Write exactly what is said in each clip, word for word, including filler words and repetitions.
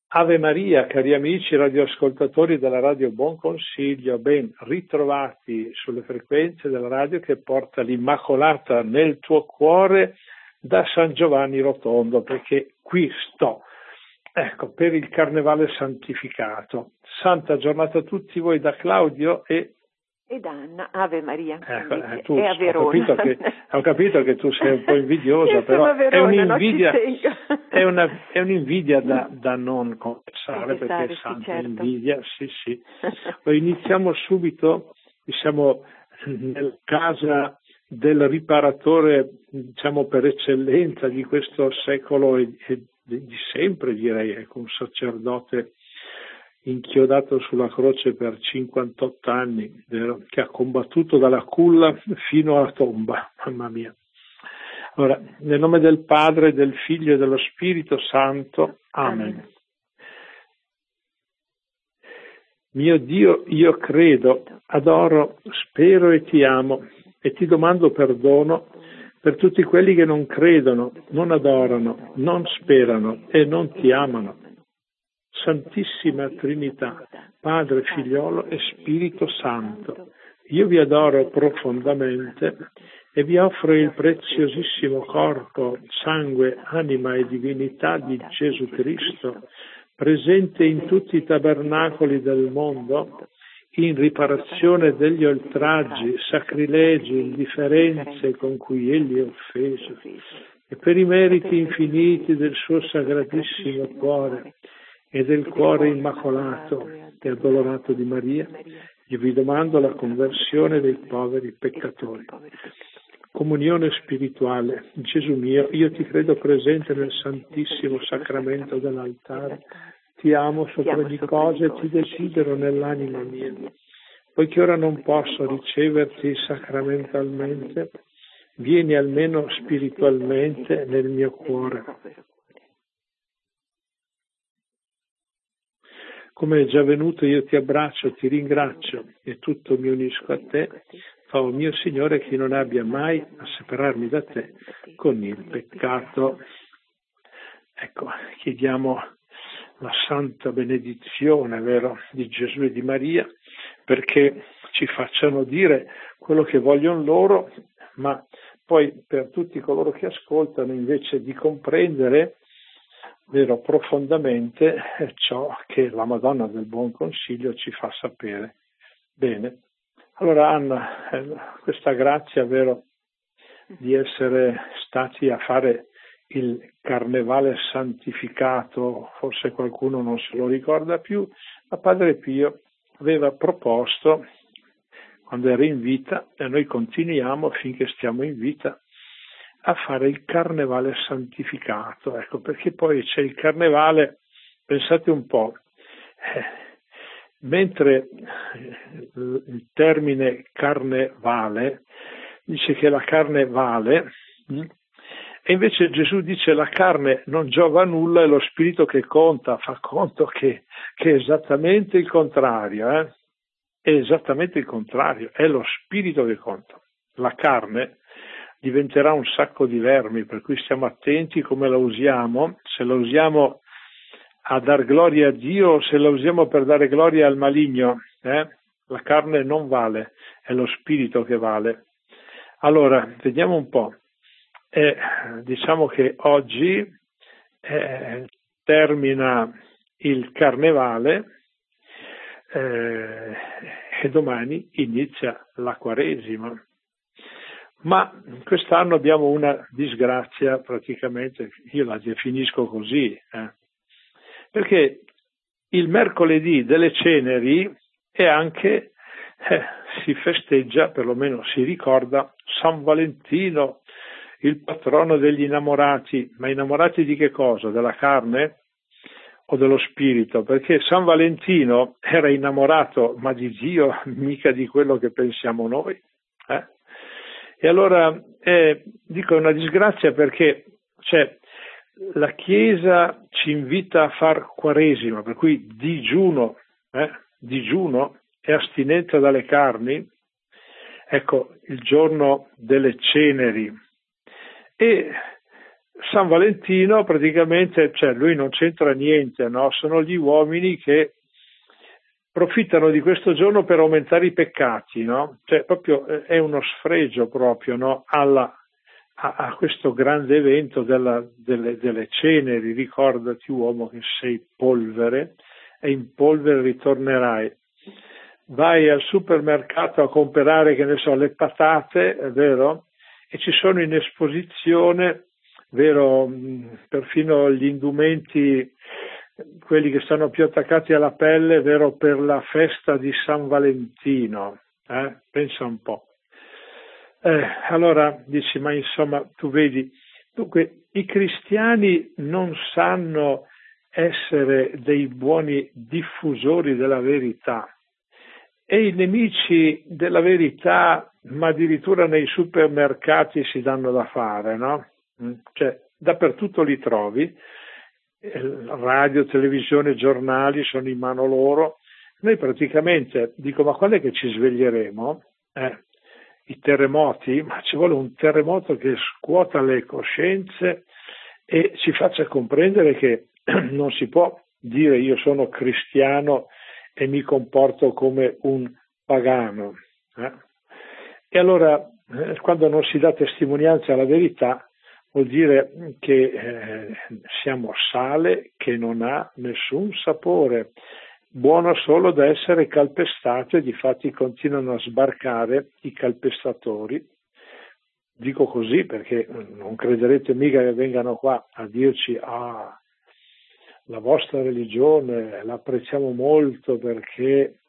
Ave Maria, cari amici radioascoltatori della Radio Buon Consiglio, ben ritrovati sulle frequenze della radio che porta l'Immacolata nel tuo cuore da San Giovanni Rotondo, perché qui sto, ecco, per il Carnevale santificato. Santa giornata a tutti voi da Claudio e Ed Anna, Ave Maria, ecco, eh, tu, è a Verona. Ho capito, che, ho capito che tu sei un po' invidiosa, Io però Verona, è un'invidia, no, è, una, è un'invidia da, da non confessare, perché sì, santa certo. invidia, sì sì. Iniziamo subito, siamo nella casa del riparatore, diciamo per eccellenza di questo secolo e, e di sempre, direi, ecco, un sacerdote inchiodato sulla croce per cinquantotto anni, vero? Che ha combattuto dalla culla fino alla tomba, mamma mia. Allora, nel nome del Padre, del Figlio e dello Spirito Santo, Amen. Amen. Mio Dio, io credo, adoro, spero e ti amo, e ti domando perdono per tutti quelli che non credono, non adorano, non sperano e non ti amano. Santissima Trinità, Padre, Figliolo e Spirito Santo, io vi adoro profondamente e vi offro il preziosissimo corpo, sangue, anima e divinità di Gesù Cristo, presente in tutti i tabernacoli del mondo, in riparazione degli oltraggi, sacrilegi, indifferenze con cui egli è offeso, e per i meriti infiniti del suo sacratissimo cuore e del cuore immacolato e addolorato di Maria, io vi domando la conversione dei poveri peccatori. Comunione spirituale. Gesù mio, io ti credo presente nel Santissimo Sacramento dell'altare, ti amo sopra ogni cosa e ti desidero nell'anima mia. Poiché ora non posso riceverti sacramentalmente, vieni almeno spiritualmente nel mio cuore. Come è già venuto, io ti abbraccio, ti ringrazio e tutto mi unisco a te. Fa, oh mio Signore, che non abbia mai a separarmi da te con il peccato. Ecco, chiediamo la santa benedizione, vero, di Gesù e di Maria, perché ci facciano dire quello che vogliono loro, ma poi per tutti coloro che ascoltano, invece di comprendere, vero, profondamente ciò che la Madonna del Buon Consiglio ci fa sapere. Bene, allora Anna, questa grazia, vero, di essere stati a fare il Carnevale santificato, forse qualcuno non se lo ricorda più, ma Padre Pio aveva proposto, quando era in vita, e noi continuiamo finché stiamo in vita, a fare il Carnevale santificato, ecco, perché poi c'è il Carnevale, pensate un po', eh, mentre il termine carne vale, dice che la carne vale, mh? E invece Gesù dice la carne non giova a nulla, è lo spirito che conta, fa conto che, che è esattamente il contrario, eh? È esattamente il contrario, è lo spirito che conta. La carne diventerà un sacco di vermi, per cui stiamo attenti come la usiamo, se la usiamo a dar gloria a Dio o se la usiamo per dare gloria al maligno, eh? La carne non vale, è lo spirito che vale. Allora, vediamo un po'. Eh, diciamo che oggi eh, termina il Carnevale eh, e domani inizia la Quaresima. Ma quest'anno abbiamo una disgrazia, praticamente, io la definisco così, eh, perché il mercoledì delle ceneri è anche, eh, si festeggia, perlomeno si ricorda, San Valentino, il patrono degli innamorati. Ma innamorati di che cosa? Della carne o dello spirito? Perché San Valentino era innamorato, ma di Dio, mica di quello che pensiamo noi, eh? E allora, eh, dico, è una disgrazia perché, cioè, la Chiesa ci invita a far Quaresima, per cui digiuno, eh, digiuno e astinenza dalle carni, ecco, il giorno delle ceneri. E San Valentino praticamente, cioè lui non c'entra niente, no? Sono gli uomini che approfittano di questo giorno per aumentare i peccati, no? Cioè proprio è uno sfregio proprio, no? Alla, a, a questo grande evento della, delle, delle ceneri. Ricordati, uomo, che sei polvere e in polvere ritornerai. Vai al supermercato a comprare, che ne so, le patate, è vero? E ci sono in esposizione, vero, perfino gli indumenti, quelli che stanno più attaccati alla pelle, vero, per la festa di San Valentino, eh? Pensa un po'. Eh, allora dici, ma insomma, tu vedi, dunque i cristiani non sanno essere dei buoni diffusori della verità e i nemici della verità, ma addirittura nei supermercati si danno da fare, no? Cioè, dappertutto li trovi. Radio, televisione, giornali sono in mano loro. Noi praticamente, dico, ma quando è che ci sveglieremo? Eh, i terremoti, ma ci vuole un terremoto che scuota le coscienze e ci faccia comprendere che non si può dire io sono cristiano e mi comporto come un pagano. Eh? E allora, eh, quando non si dà testimonianza alla verità, vuol dire che eh, siamo sale che non ha nessun sapore, buono solo da essere calpestato, e difatti continuano a sbarcare i calpestatori. Dico così perché non crederete mica che vengano qua a dirci ah, la vostra religione la apprezziamo molto perché,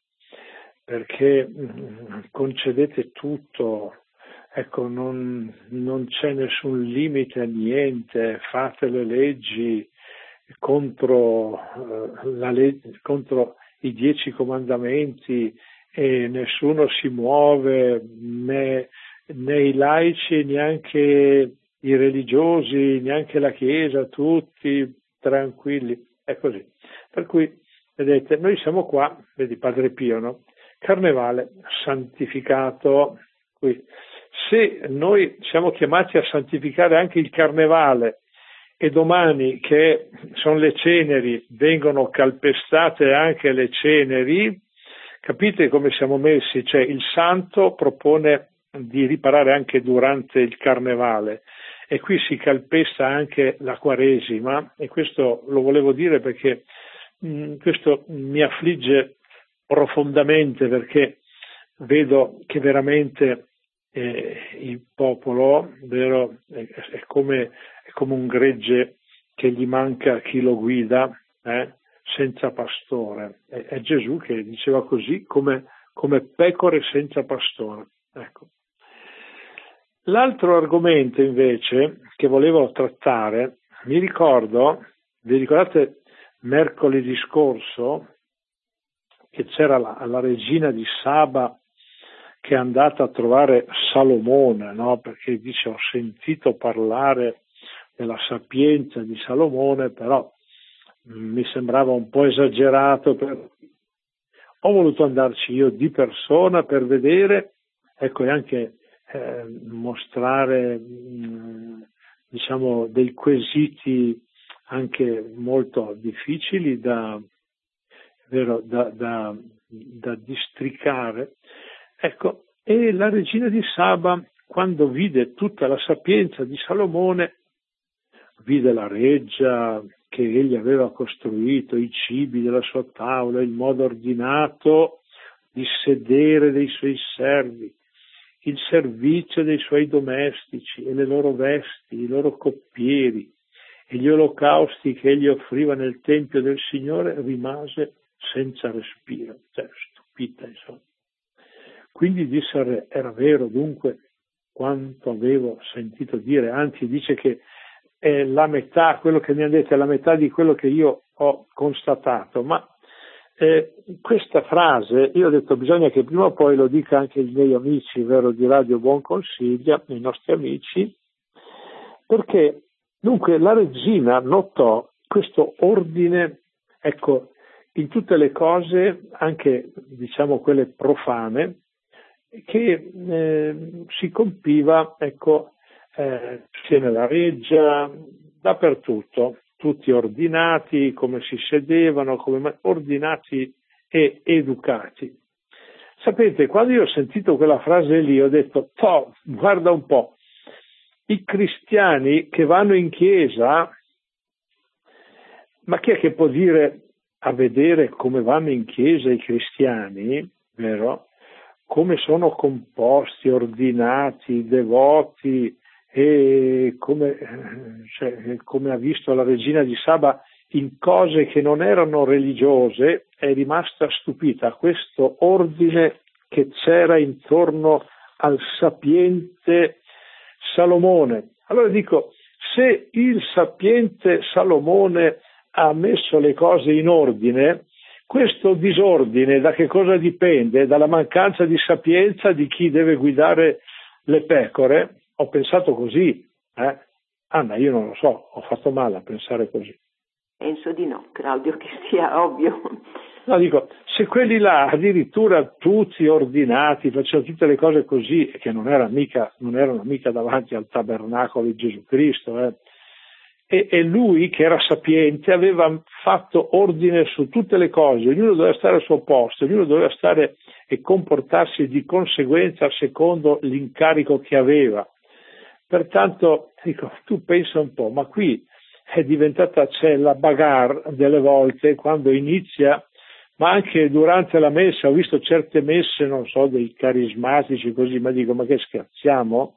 perché concedete tutto. Ecco, non, non c'è nessun limite a niente, fate le leggi contro, eh, la legge, contro i dieci comandamenti e nessuno si muove, né, né i laici, neanche i religiosi, neanche la Chiesa, tutti tranquilli, è così. Per cui, vedete, noi siamo qua, vedi Padre Pio, no? Carnevale santificato qui. Se noi siamo chiamati a santificare anche il carnevale e domani, che sono le ceneri, vengono calpestate anche le ceneri, capite come siamo messi? Cioè il santo propone di riparare anche durante il carnevale e qui si calpesta anche la Quaresima, e questo lo volevo dire perché mh, questo mi affligge profondamente, perché vedo che veramente Eh, il popolo, vero, è, è, come, è come un gregge che gli manca chi lo guida, eh, senza pastore. È, è Gesù che diceva così, come, come pecore senza pastore. Ecco. L'altro argomento invece che volevo trattare, mi ricordo, vi ricordate mercoledì scorso che c'era la, la regina di Saba che è andata a trovare Salomone, no? Perché dice ho sentito parlare della sapienza di Salomone, però mi sembrava un po' esagerato, per... ho voluto andarci io di persona per vedere, ecco, e anche eh, mostrare mh, diciamo dei quesiti anche molto difficili da, vero, da, da, da districare. Ecco, e la regina di Saba, quando vide tutta la sapienza di Salomone, vide la reggia che egli aveva costruito, i cibi della sua tavola, il modo ordinato di sedere dei suoi servi, il servizio dei suoi domestici e le loro vesti, i loro coppieri e gli olocausti che egli offriva nel tempio del Signore, rimase senza respiro, cioè stupita, insomma. Quindi disse, era vero dunque quanto avevo sentito dire, anzi dice che è la metà, quello che mi hanno detto è la metà di quello che io ho constatato, ma eh, questa frase, io ho detto bisogna che prima o poi lo dica anche i miei amici, vero, di Radio Buon Consiglio, i nostri amici, perché dunque la regina notò questo ordine, ecco, in tutte le cose, anche diciamo quelle profane, che eh, si compiva, ecco, eh, sia nella reggia, dappertutto, tutti ordinati, come si sedevano, come ordinati e educati. Sapete, quando io ho sentito quella frase lì, ho detto, toh, guarda un po', i cristiani che vanno in chiesa, ma chi è che può dire a vedere come vanno in chiesa i cristiani, vero? Come sono composti, ordinati, devoti, e come, cioè, come ha visto la regina di Saba in cose che non erano religiose, è rimasta stupita a questo ordine che c'era intorno al sapiente Salomone. Allora dico, se il sapiente Salomone ha messo le cose in ordine, questo disordine da che cosa dipende? Dalla mancanza di sapienza di chi deve guidare le pecore? Ho pensato così, eh? Anna, io non lo so, ho fatto male a pensare così. Penso di no, Claudio, che sia ovvio. No, dico, se quelli là addirittura tutti ordinati, facevano tutte le cose così, che non erano mica, non erano mica davanti al tabernacolo di Gesù Cristo, eh? e, e lui che era sapiente aveva fatto ordine su tutte le cose, ognuno doveva stare al suo posto, ognuno doveva stare e comportarsi di conseguenza secondo l'incarico che aveva. Pertanto, dico, tu pensa un po', ma qui è diventata, c'è la bagarre delle volte quando inizia, ma anche durante la messa, ho visto certe messe, non so, dei carismatici così, ma dico, ma che scherziamo?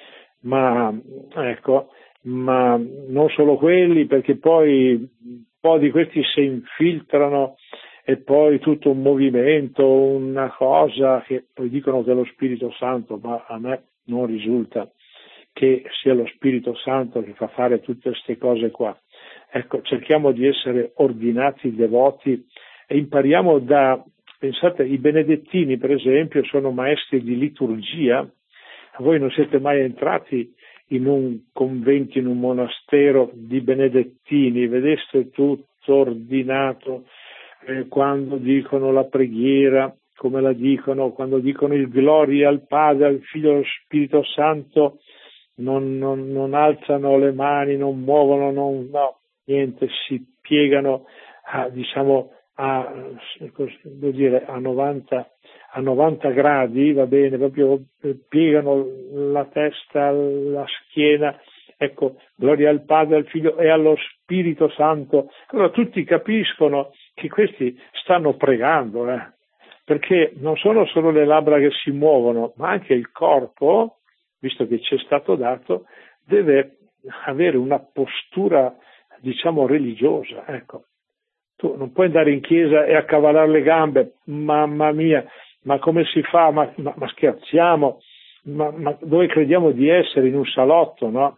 Ma, ecco, ma non solo quelli, perché poi un po' di questi si infiltrano e poi tutto un movimento, una cosa che poi dicono che è lo Spirito Santo, ma a me non risulta che sia lo Spirito Santo che fa fare tutte queste cose qua. Ecco, cerchiamo di essere ordinati, devoti e impariamo da, pensate, i benedettini per esempio sono maestri di liturgia. Voi non siete mai entrati in un convento, in un monastero di benedettini, vedeste tutto ordinato, eh, quando dicono la preghiera, come la dicono, quando dicono il gloria al Padre, al Figlio e allo Spirito Santo, non, non, non alzano le mani, non muovono, non, no, niente, si piegano a, diciamo, a, devo dire, a novanta, a novanta gradi, va bene, proprio piegano la testa, la schiena, ecco, gloria al Padre, al Figlio e allo Spirito Santo. Allora tutti capiscono che questi stanno pregando, eh, perché non sono solo le labbra che si muovono, ma anche il corpo, visto che ci è stato dato, deve avere una postura, diciamo, religiosa, ecco. Tu non puoi andare in chiesa e accavallare le gambe, mamma mia, ma come si fa? Ma, ma, ma scherziamo? Ma, ma dove crediamo di essere? In un salotto, no?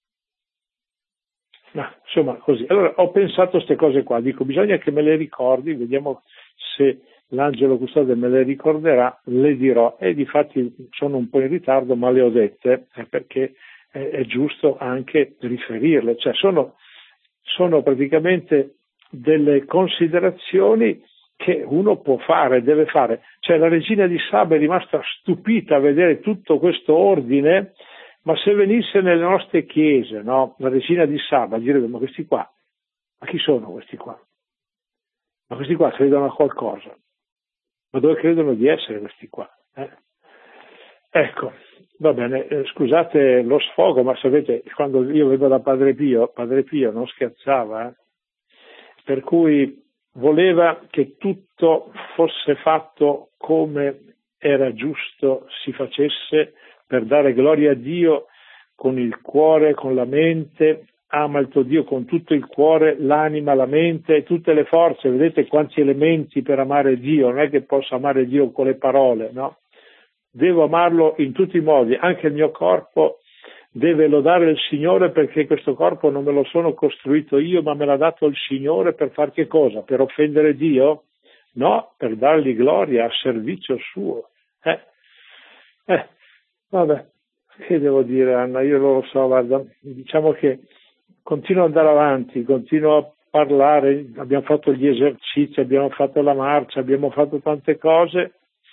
No, insomma, così. Allora ho pensato a queste cose qua, dico, bisogna che me le ricordi, vediamo se l'angelo custode me le ricorderà, le dirò, e difatti sono un po' in ritardo, ma le ho dette, eh, perché è, è giusto anche riferirle, cioè sono, sono praticamente delle considerazioni che uno può fare, deve fare. Cioè la regina di Saba è rimasta stupita a vedere tutto questo ordine, ma se venisse nelle nostre chiese, no, la regina di Saba direbbe, ma questi qua, ma chi sono questi qua? Ma questi qua credono a qualcosa? Ma dove credono di essere questi qua? Eh? Ecco, va bene, eh, scusate lo sfogo, ma sapete, quando io vedo da Padre Pio, Padre Pio non scherzava, eh? Per cui voleva che tutto fosse fatto come era giusto si facesse per dare gloria a Dio con il cuore, con la mente, ama il tuo Dio con tutto il cuore, l'anima, la mente e tutte le forze. Vedete quanti elementi per amare Dio, non è che posso amare Dio con le parole, no? Devo amarlo in tutti i modi, anche il mio corpo deve lodare il Signore perché questo corpo non me lo sono costruito io, ma me l'ha dato il Signore per far che cosa? Per offendere Dio? No, per dargli gloria a servizio suo. Eh, eh, vabbè, che devo dire Anna? Io non lo so, guarda, diciamo che continuo ad andare avanti, continuo a parlare, abbiamo fatto gli esercizi, abbiamo fatto la marcia, abbiamo fatto tante cose,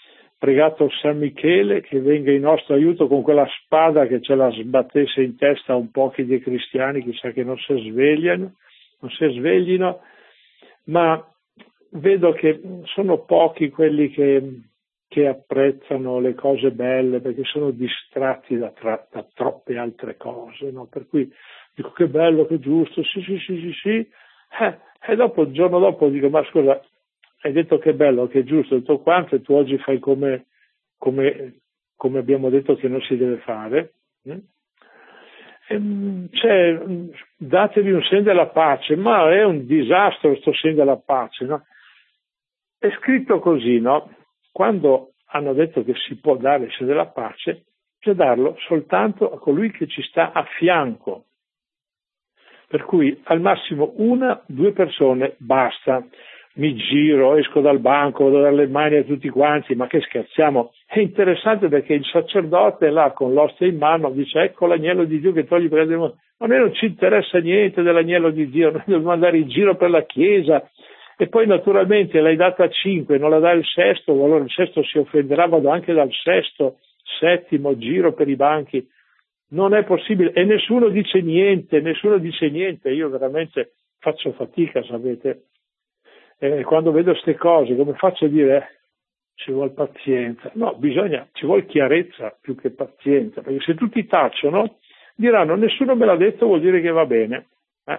pregato San Michele che venga in nostro aiuto con quella spada che ce la sbattesse in testa a un pochi dei cristiani, chissà che non si svegliano, non si sveglino, ma vedo che sono pochi quelli che, che apprezzano le cose belle perché sono distratti da, tra, da troppe altre cose, no? Per cui dico che bello, che giusto, sì, sì, sì, sì, sì, eh, e dopo, il giorno dopo dico, ma scusa, hai detto che bello, che giusto, tutto quanto, e tu oggi fai come, come, come abbiamo detto che non si deve fare. Eh? E, cioè, datevi un segno della pace, ma è un disastro questo segno della pace, no? È scritto così, no? Quando hanno detto che si può dare il segno della pace, bisogna darlo soltanto a colui che ci sta a fianco. Per cui al massimo una, due persone, basta. Mi giro, esco dal banco, vado a dare le mani a tutti quanti, ma che scherziamo? È interessante perché il sacerdote là con l'ostia in mano dice ecco l'agnello di Dio che toglie il peccato del mondo. A noi non ci interessa niente dell'agnello di Dio, noi dobbiamo andare in giro per la chiesa e poi naturalmente l'hai data a cinque, non la dai il sesto, allora il sesto si offenderà, vado anche dal sesto, settimo, giro per i banchi. Non è possibile e nessuno dice niente, nessuno dice niente, io veramente faccio fatica, sapete. E quando vedo queste cose, come faccio a dire eh, ci vuole pazienza? No, bisogna, ci vuole chiarezza più che pazienza, perché se tutti tacciono, diranno nessuno me l'ha detto, vuol dire che va bene. Eh?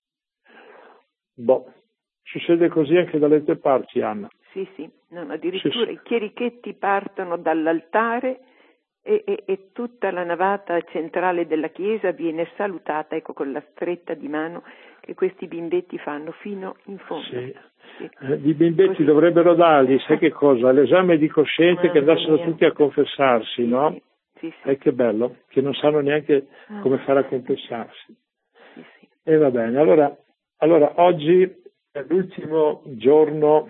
Boh, succede così anche dalle tue parti, Anna. Sì, sì, no, addirittura sì, i chierichetti partono dall'altare e, e, e tutta la navata centrale della chiesa viene salutata, ecco, con la stretta di mano che questi bimbetti fanno fino in fondo. Sì. Sì. Eh, I bimbetti così dovrebbero dargli, sai che cosa? L'esame di coscienza, che andassero tutti a confessarsi, sì, no? Sì, sì. E che bello, che non sanno neanche come fare a confessarsi. Sì, sì. E va bene, allora, allora oggi è l'ultimo giorno,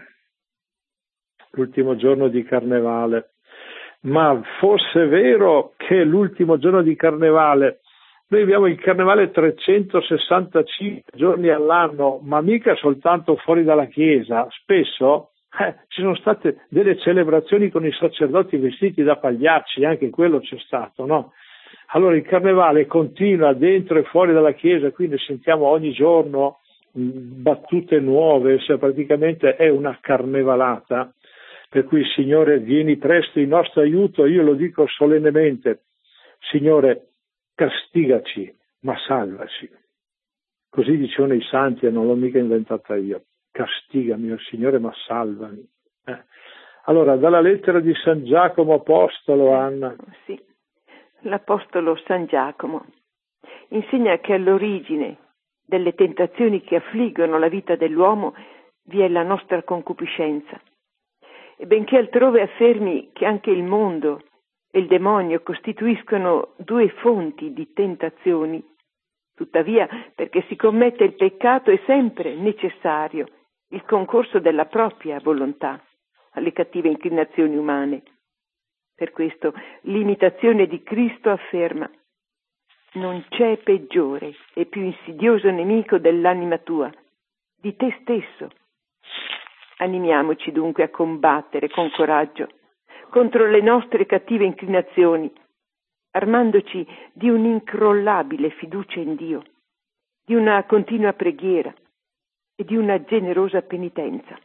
l'ultimo giorno di Carnevale, ma fosse vero che è l'ultimo giorno di Carnevale, noi abbiamo il Carnevale trecentosessantacinque giorni all'anno, ma mica soltanto fuori dalla chiesa, spesso eh, ci sono state delle celebrazioni con i sacerdoti vestiti da pagliacci, anche quello c'è stato, no? Allora il Carnevale continua dentro e fuori dalla chiesa, quindi sentiamo ogni giorno mh, battute nuove, cioè praticamente è una carnevalata, per cui Signore vieni presto in nostro aiuto, io lo dico solennemente, Signore castigaci, ma salvaci. Così dicevano i santi e non l'ho mica inventata io. Castigami, oh Signore, ma salvami. Eh. Allora, dalla lettera di San Giacomo Apostolo, Anna. Sì, l'Apostolo San Giacomo insegna che all'origine delle tentazioni che affliggono la vita dell'uomo vi è la nostra concupiscenza. E benché altrove affermi che anche il mondo e il demonio costituiscono due fonti di tentazioni, tuttavia, perché si commette il peccato è sempre necessario il concorso della propria volontà alle cattive inclinazioni umane. Per questo l'imitazione di Cristo afferma: non c'è peggiore e più insidioso nemico dell'anima tua, di te stesso. Animiamoci dunque a combattere con coraggio contro le nostre cattive inclinazioni, armandoci di un'incrollabile fiducia in Dio, di una continua preghiera e di una generosa penitenza.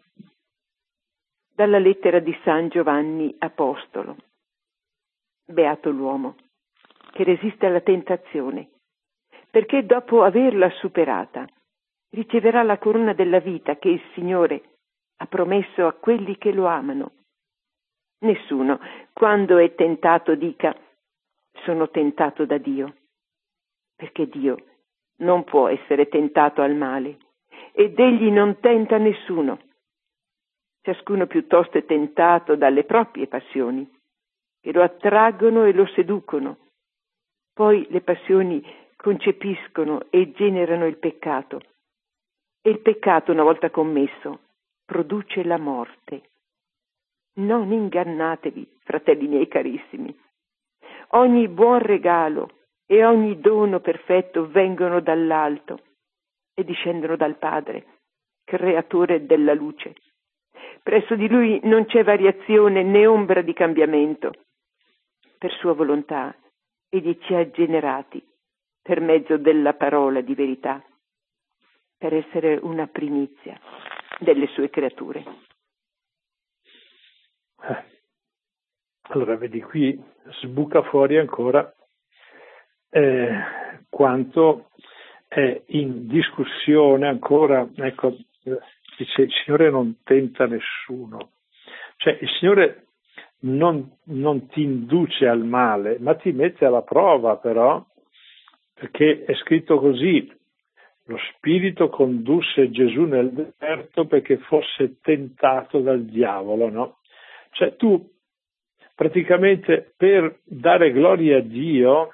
Dalla lettera di San Giovanni Apostolo. Beato l'uomo che resiste alla tentazione, perché dopo averla superata riceverà la corona della vita che il Signore ha promesso a quelli che lo amano. Nessuno, quando è tentato, dica: sono tentato da Dio, perché Dio non può essere tentato al male ed egli non tenta nessuno. Ciascuno piuttosto è tentato dalle proprie passioni, che lo attraggono e lo seducono. Poi le passioni concepiscono e generano il peccato. E il peccato, una volta commesso, produce la morte. Non ingannatevi, fratelli miei carissimi. Ogni buon regalo e ogni dono perfetto vengono dall'alto e discendono dal Padre, creatore della luce, Presso di Lui non c'è variazione né ombra di cambiamento. Per sua volontà, Egli ci ha generati per mezzo della parola di verità, per essere una primizia delle sue creature. Allora, vedi, qui sbuca fuori ancora eh, quanto è in discussione ancora, ecco, dice il Signore non tenta nessuno, cioè il Signore non, non ti induce al male, ma ti mette alla prova però, perché è scritto così: lo Spirito condusse Gesù nel deserto perché fosse tentato dal diavolo, no? Cioè tu praticamente per dare gloria a Dio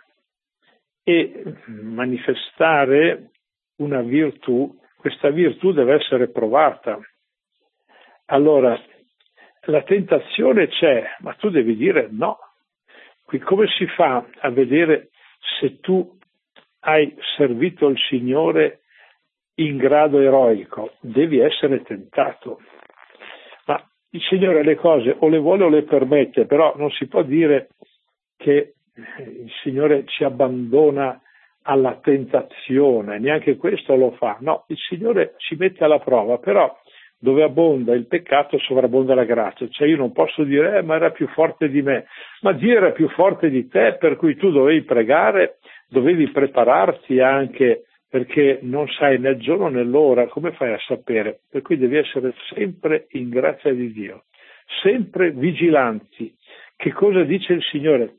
e manifestare una virtù, questa virtù deve essere provata. Allora, la tentazione c'è, ma tu devi dire no. Qui come si fa a vedere se tu hai servito il Signore in grado eroico? Devi essere tentato. Ma il Signore le cose o le vuole o le permette, però non si può dire che il Signore ci abbandona alla tentazione, neanche questo lo fa. No, il Signore ci mette alla prova, però dove abbonda il peccato sovrabbonda la grazia. Cioè io non posso dire eh, ma era più forte di me, ma Dio era più forte di te, per cui tu dovevi pregare, dovevi prepararti anche, perché non sai né il giorno né l'ora, come fai a sapere? Per cui devi essere sempre in grazia di Dio, sempre vigilanti. Che cosa dice il Signore?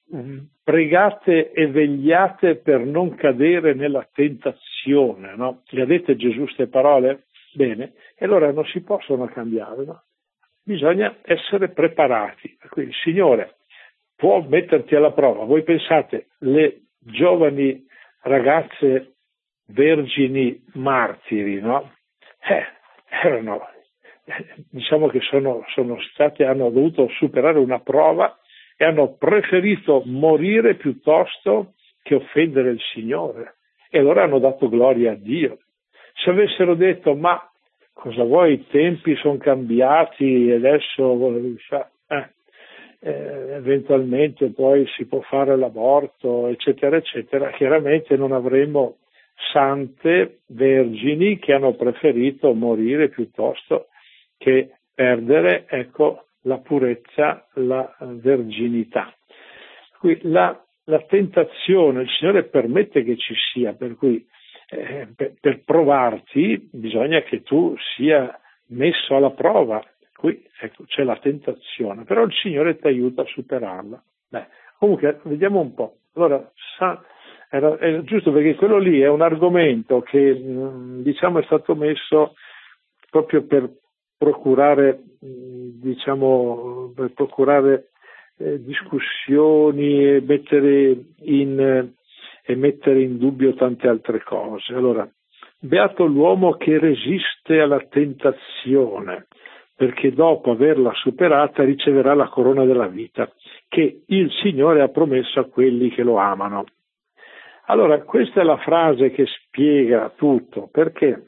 Pregate e vegliate per non cadere nella tentazione, no? Le ha dette Gesù queste parole? Bene, e allora non si possono cambiare, no? Bisogna essere preparati. Per cui il Signore può metterti alla prova. Voi pensate, le giovani ragazze vergini martiri, no? Eh, erano, diciamo che sono, sono state, hanno dovuto superare una prova e hanno preferito morire piuttosto che offendere il Signore. E allora hanno dato gloria a Dio. Se avessero detto, ma cosa vuoi, i tempi sono cambiati e adesso eh, eh, eventualmente poi si può fare l'aborto, eccetera, eccetera, chiaramente non avremmo sante vergini che hanno preferito morire piuttosto che perdere, ecco, la purezza, la verginità. Qui la, la tentazione, il Signore permette che ci sia, per cui eh, per, per provarti bisogna che tu sia messo alla prova. Qui ecco, c'è la tentazione, però il Signore ti aiuta a superarla. Beh, comunque vediamo un po'. Allora, sa, era, è giusto perché quello lì è un argomento che mh, diciamo è stato messo proprio per procurare, diciamo, per procurare eh, discussioni e mettere in eh, e mettere in dubbio tante altre cose. Allora, beato l'uomo che resiste alla tentazione, perché dopo averla superata riceverà la corona della vita che il Signore ha promesso a quelli che lo amano. Allora, questa è la frase che spiega tutto, perché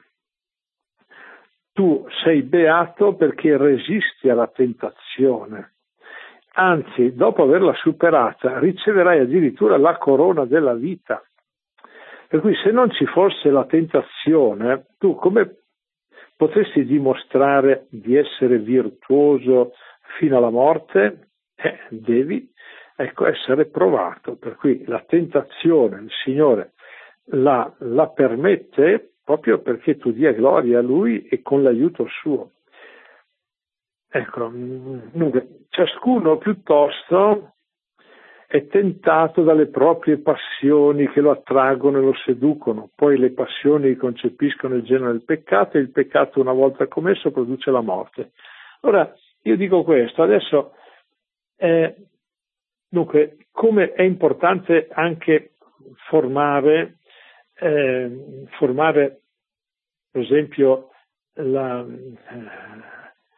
tu sei beato perché resisti alla tentazione. Anzi, dopo averla superata, riceverai addirittura la corona della vita. Per cui se non ci fosse la tentazione, tu come potresti dimostrare di essere virtuoso fino alla morte? Eh, devi ecco, essere provato. Per cui la tentazione, il Signore la, la permette proprio perché tu dia gloria a Lui e con l'aiuto suo. Ecco, dunque, ciascuno piuttosto è tentato dalle proprie passioni che lo attraggono e lo seducono, poi le passioni concepiscono il genere del peccato e il peccato una volta commesso produce la morte. Ora, io dico questo, adesso, eh, dunque, come è importante anche formare, eh, formare per esempio, la, eh,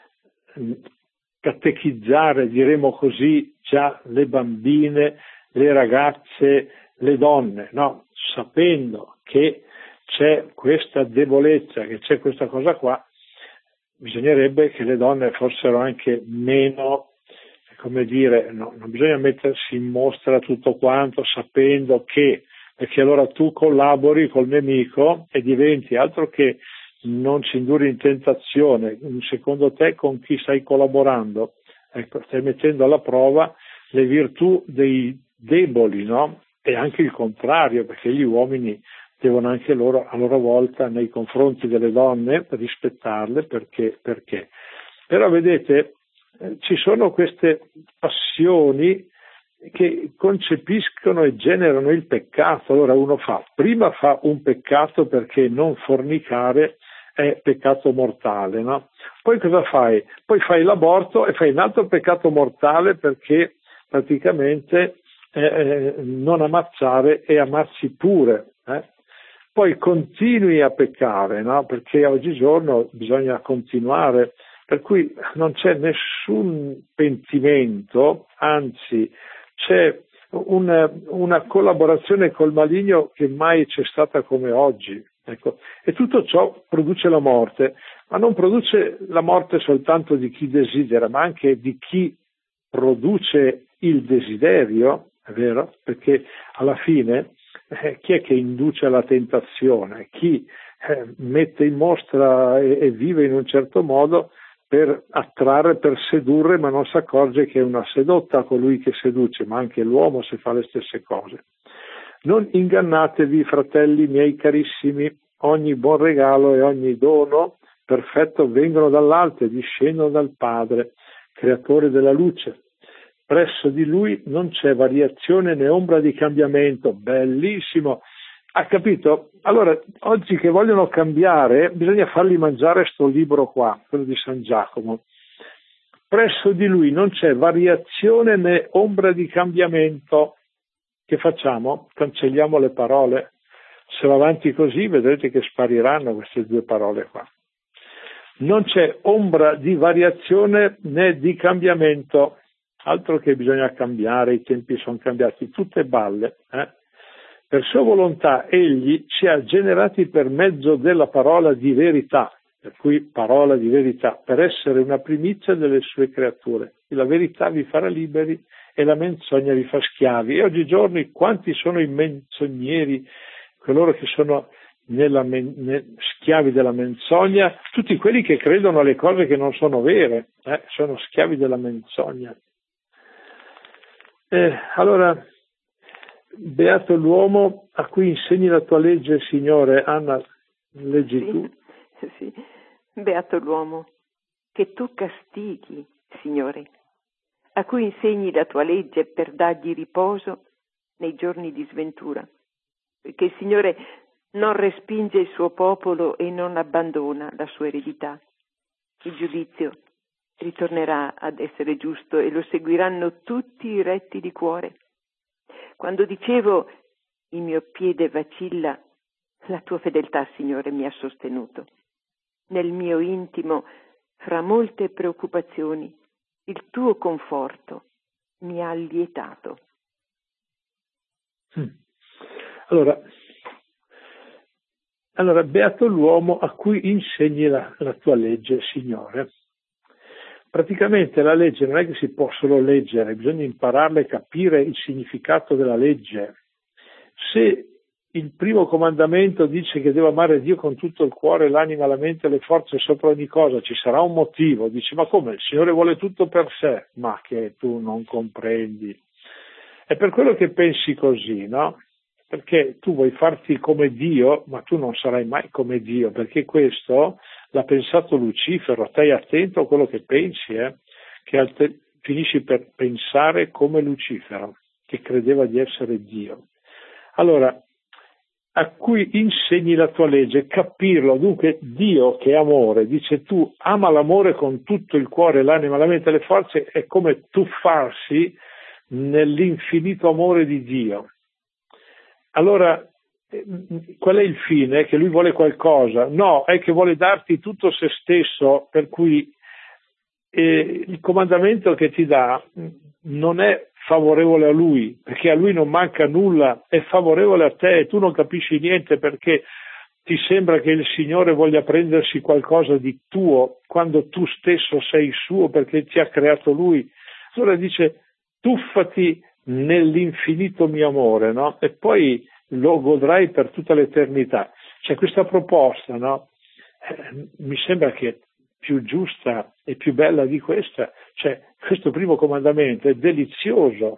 catechizzare, diremo così, già le bambine, le ragazze, le donne, no? Sapendo che c'è questa debolezza, che c'è questa cosa qua, bisognerebbe che le donne fossero anche meno, come dire, no, non bisogna mettersi in mostra tutto quanto sapendo che, perché allora tu collabori col nemico e diventi altro che non ci induri in tentazione. Secondo te con chi stai collaborando? Ecco, stai mettendo alla prova le virtù dei deboli, no? E anche il contrario, perché gli uomini devono anche loro a loro volta nei confronti delle donne rispettarle, perché, perché. Però vedete, eh, ci sono queste passioni che concepiscono e generano il peccato. Allora uno fa, prima fa un peccato perché non fornicare è peccato mortale, no? Poi cosa fai? Poi fai l'aborto e fai un altro peccato mortale perché praticamente eh, non ammazzare e ammazzi pure. Eh? Poi continui a peccare, no? Perché oggigiorno bisogna continuare, per cui non c'è nessun pentimento, anzi c'è una, una collaborazione col maligno che mai c'è stata come oggi. Ecco. E tutto ciò produce la morte, ma non produce la morte soltanto di chi desidera, ma anche di chi produce il desiderio, è vero? Perché alla fine eh, chi è che induce alla tentazione? Chi eh, mette in mostra e, e vive in un certo modo per attrarre, per sedurre, ma non si accorge che è una sedotta colui che seduce, ma anche l'uomo se fa le stesse cose. Non ingannatevi, fratelli miei carissimi, ogni buon regalo e ogni dono perfetto vengono dall'alto e discendono dal Padre, creatore della luce. Presso di lui non c'è variazione né ombra di cambiamento. Bellissimo! Ha capito? Allora, oggi che vogliono cambiare, bisogna fargli mangiare sto libro qua, quello di San Giacomo. Presso di lui non c'è variazione né ombra di cambiamento. Che facciamo? Cancelliamo le parole. Se va avanti così vedrete che spariranno queste due parole qua. Non c'è ombra di variazione né di cambiamento, altro che bisogna cambiare, i tempi sono cambiati, tutte balle. Eh? Per sua volontà egli ci ha generati per mezzo della parola di verità, per cui parola di verità, per essere una primizia delle sue creature. E la verità vi farà liberi e la menzogna vi fa schiavi. E oggigiorno quanti sono i menzogneri, coloro che sono nella men- ne- schiavi della menzogna, tutti quelli che credono alle cose che non sono vere, eh, sono schiavi della menzogna. Eh, allora, beato l'uomo a cui insegni la tua legge, Signore. Anna, leggi sì, tu. Sì, beato l'uomo che tu castighi, Signore, a cui insegni la tua legge per dargli riposo nei giorni di sventura, perché il Signore non respinge il suo popolo e non abbandona la sua eredità. Il giudizio ritornerà ad essere giusto e lo seguiranno tutti i retti di cuore. Quando dicevo il mio piede vacilla, la tua fedeltà, Signore, mi ha sostenuto. Nel mio intimo, fra molte preoccupazioni, il tuo conforto mi ha allietato. Allora, allora beato l'uomo a cui insegni la, la tua legge, Signore. Praticamente la legge non è che si può solo leggere, bisogna impararla e capire il significato della legge. Se il primo comandamento dice che devo amare Dio con tutto il cuore, l'anima, la mente e le forze sopra ogni cosa, ci sarà un motivo. Dici, ma come? Il Signore vuole tutto per sé, ma che tu non comprendi. È per quello che pensi così, no? Perché tu vuoi farti come Dio, ma tu non sarai mai come Dio, perché questo l'ha pensato Lucifero. Stai attento a quello che pensi, eh? Che alter- finisci per pensare come Lucifero, che credeva di essere Dio. Allora, a cui insegni la tua legge, capirlo. Dunque Dio, che è amore, dice tu ama l'amore con tutto il cuore, l'anima, la mente e le forze, è come tuffarsi nell'infinito amore di Dio. Allora, qual è il fine? Che lui vuole qualcosa? No, è che vuole darti tutto se stesso, per cui eh, il comandamento che ti dà non è favorevole a lui, perché a lui non manca nulla, è favorevole a te e tu non capisci niente perché ti sembra che il Signore voglia prendersi qualcosa di tuo quando tu stesso sei suo perché ti ha creato Lui? Allora dice, tuffati nell'infinito mio amore, no? E poi lo godrai per tutta l'eternità. C'è questa proposta, no? Eh, mi sembra che più giusta e più bella di questa, cioè questo primo comandamento è delizioso,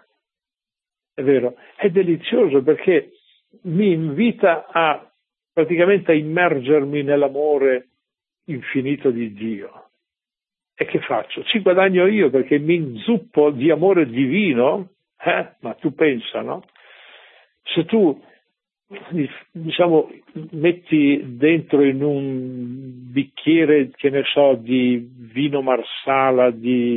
è vero, è delizioso perché mi invita a praticamente a immergermi nell'amore infinito di Dio. E che faccio? Ci guadagno io perché mi inzuppo di amore divino, eh? Ma tu pensa, no? Se tu, diciamo, metti dentro in un bicchiere, che ne so, di vino marsala,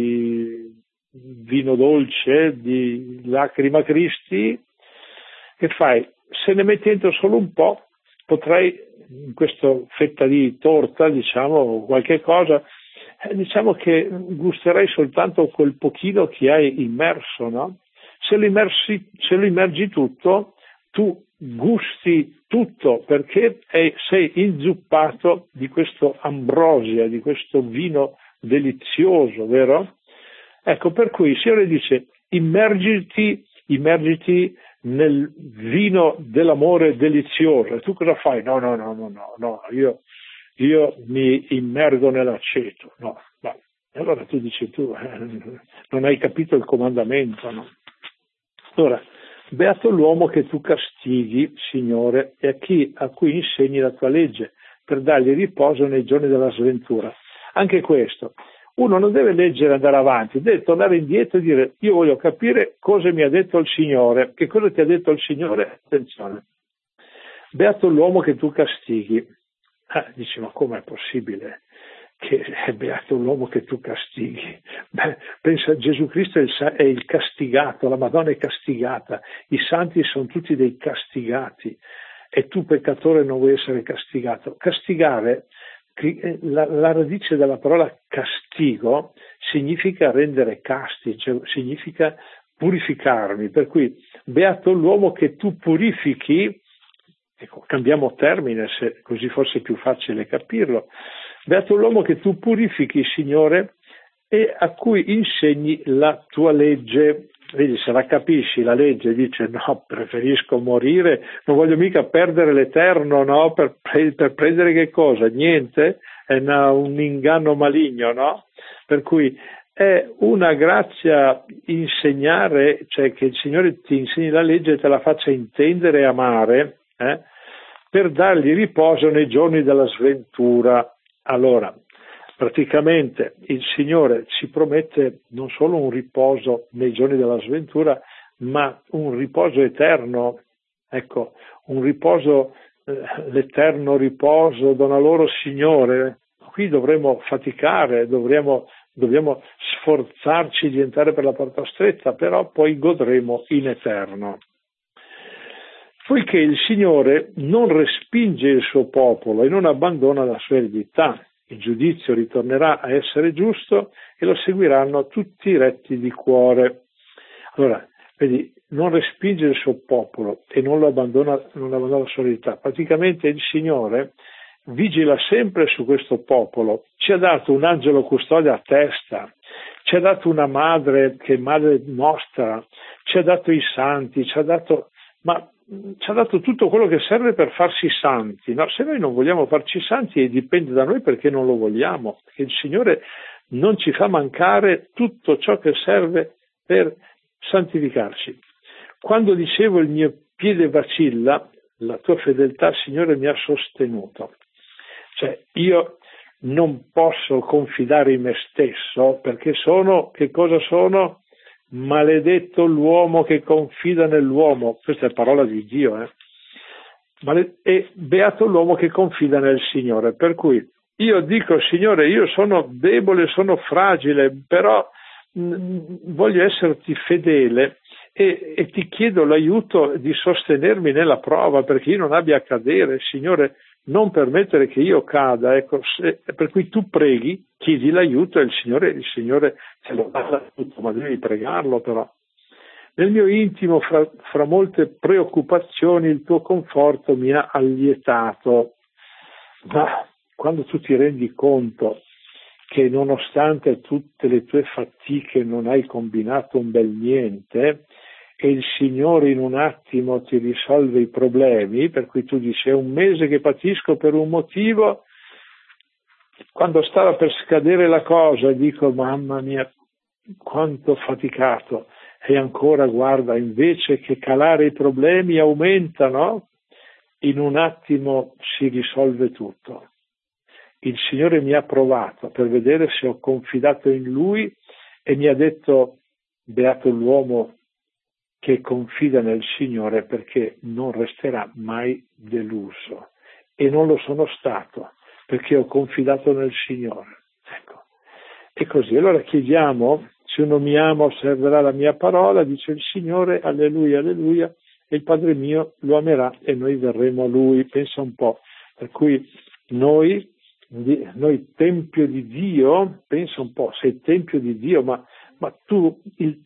di vino dolce, di lacrima Cristi, che fai? Se ne metti dentro solo un po', potrai, in questa fetta di torta, diciamo, qualche cosa, eh, diciamo che gusterai soltanto quel pochino che hai immerso, no? Se lo, immersi, se lo immergi tutto, tu gusti tutto, perché è, sei inzuppato di questo ambrosia, di questo vino delizioso, vero? Ecco, per cui il Signore dice, immergiti, immergiti nel vino dell'amore delizioso. E tu cosa fai? No, no, no, no, no, no, io, io mi immergo nell'aceto. No, ma allora tu dici tu, eh, non hai capito il comandamento, no? Allora, beato l'uomo che tu castighi, Signore, e a chi a cui insegni la tua legge, per dargli riposo nei giorni della sventura. Anche questo. Uno non deve leggere e andare avanti, deve tornare indietro e dire io voglio capire cosa mi ha detto il Signore. Che cosa ti ha detto il Signore? Attenzione, beato l'uomo che tu castighi. Ah, dici, ma com'è possibile che è beato l'uomo che tu castighi? Beh, pensa, Gesù Cristo è il, è il castigato, la Madonna è castigata, i santi sono tutti dei castigati e tu peccatore non vuoi essere castigato. Castigare, La, la radice della parola castigo significa rendere casti, cioè significa purificarmi, per cui beato l'uomo che tu purifichi, ecco, cambiamo termine, se così fosse più facile capirlo, beato l'uomo che tu purifichi, Signore, e a cui insegni la tua legge. Vedi, se la capisci la legge, dice no, preferisco morire, non voglio mica perdere l'eterno, no? Per, per prendere che cosa? Niente? È una, un inganno maligno, no? Per cui è una grazia insegnare, cioè che il Signore ti insegni la legge e te la faccia intendere e amare, eh? Per dargli riposo nei giorni della sventura. Allora, praticamente il Signore ci promette non solo un riposo nei giorni della sventura, ma un riposo eterno, ecco, un riposo, eh, l'eterno riposo dona loro Signore. Qui dovremo faticare, dovremo, dobbiamo sforzarci di entrare per la porta stretta, però poi godremo in eterno. Poiché il Signore non respinge il suo popolo e non abbandona la sua eredità. Il giudizio ritornerà a essere giusto e lo seguiranno tutti i retti di cuore. Allora, vedi, non respinge il suo popolo e non lo abbandona, non abbandona la sua eredità. Praticamente il Signore vigila sempre su questo popolo. Ci ha dato un angelo custode a testa, ci ha dato una madre che è madre nostra, ci ha dato i santi, ci ha dato... ma ci ha dato tutto quello che serve per farsi santi, no? Se noi non vogliamo farci santi dipende da noi perché non lo vogliamo, perché il Signore non ci fa mancare tutto ciò che serve per santificarci. Quando dicevo il mio piede vacilla, la tua fedeltà, Signore, mi ha sostenuto. Cioè io non posso confidare in me stesso perché sono, che cosa sono? Maledetto l'uomo che confida nell'uomo, questa è parola di Dio, eh? E beato l'uomo che confida nel Signore, per cui io dico Signore, io sono debole, sono fragile, però mh, voglio esserti fedele e, e ti chiedo l'aiuto di sostenermi nella prova perché io non abbia a cadere, Signore, non permettere che io cada, ecco, se, per cui tu preghi, chiedi l'aiuto e il Signore, il Signore te lo dà l'aiuto, ma devi pregarlo però. Nel mio intimo, fra, fra molte preoccupazioni, il tuo conforto mi ha allietato. Ma quando tu ti rendi conto che nonostante tutte le tue fatiche non hai combinato un bel niente e il Signore in un attimo ti risolve i problemi, per cui tu dici è un mese che patisco per un motivo, quando stava per scadere la cosa dico mamma mia quanto ho faticato, e ancora guarda, invece che calare i problemi aumentano, in un attimo si risolve tutto. Il Signore mi ha provato per vedere se ho confidato in Lui e mi ha detto beato l'uomo che confida nel Signore perché non resterà mai deluso, e non lo sono stato perché ho confidato nel Signore. Ecco. E così allora chiediamo, se uno mi ama osserverà la mia parola, dice il Signore, alleluia, alleluia, e il Padre mio lo amerà e noi verremo a Lui. Pensa un po', per cui noi noi tempio di Dio, pensa un po', sei tempio di Dio, ma, ma tu, il,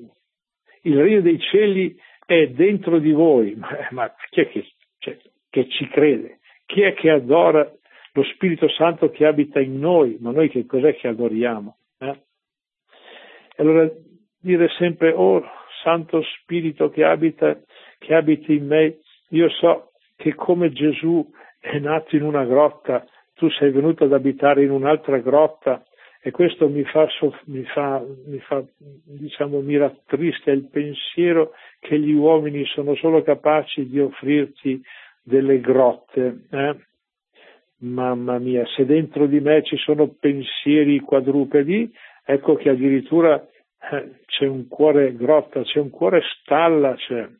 il regno dei cieli è dentro di voi, ma, ma chi è che, cioè, che ci crede? Chi è che adora lo Spirito Santo che abita in noi? Ma noi che cos'è che adoriamo? Eh? Allora dire sempre, oh Santo Spirito che abita, che abiti in me, io so che come Gesù è nato in una grotta, tu sei venuto ad abitare in un'altra grotta, e questo mi fa, mi fa, mi fa diciamo, mi rattrista il pensiero che gli uomini sono solo capaci di offrirti delle grotte. Eh? Mamma mia, se dentro di me ci sono pensieri quadrupedi, ecco che addirittura eh, c'è un cuore grotta, c'è un cuore stalla. C'è.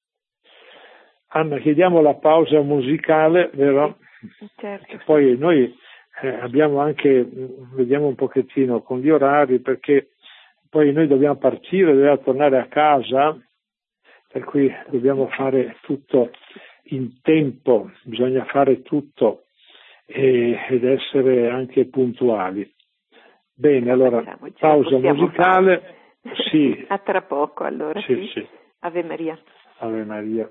Anna, chiediamo la pausa musicale, vero? Certo. Perché poi noi eh, abbiamo anche, vediamo un pochettino con gli orari, perché poi noi dobbiamo partire, dobbiamo tornare a casa, per cui dobbiamo fare tutto in tempo, bisogna fare tutto e, ed essere anche puntuali. Bene, allora, Facciamo, pausa musicale. Fare. Sì. A tra poco, allora. Sì, Sì. sì. Ave Maria. Ave Maria.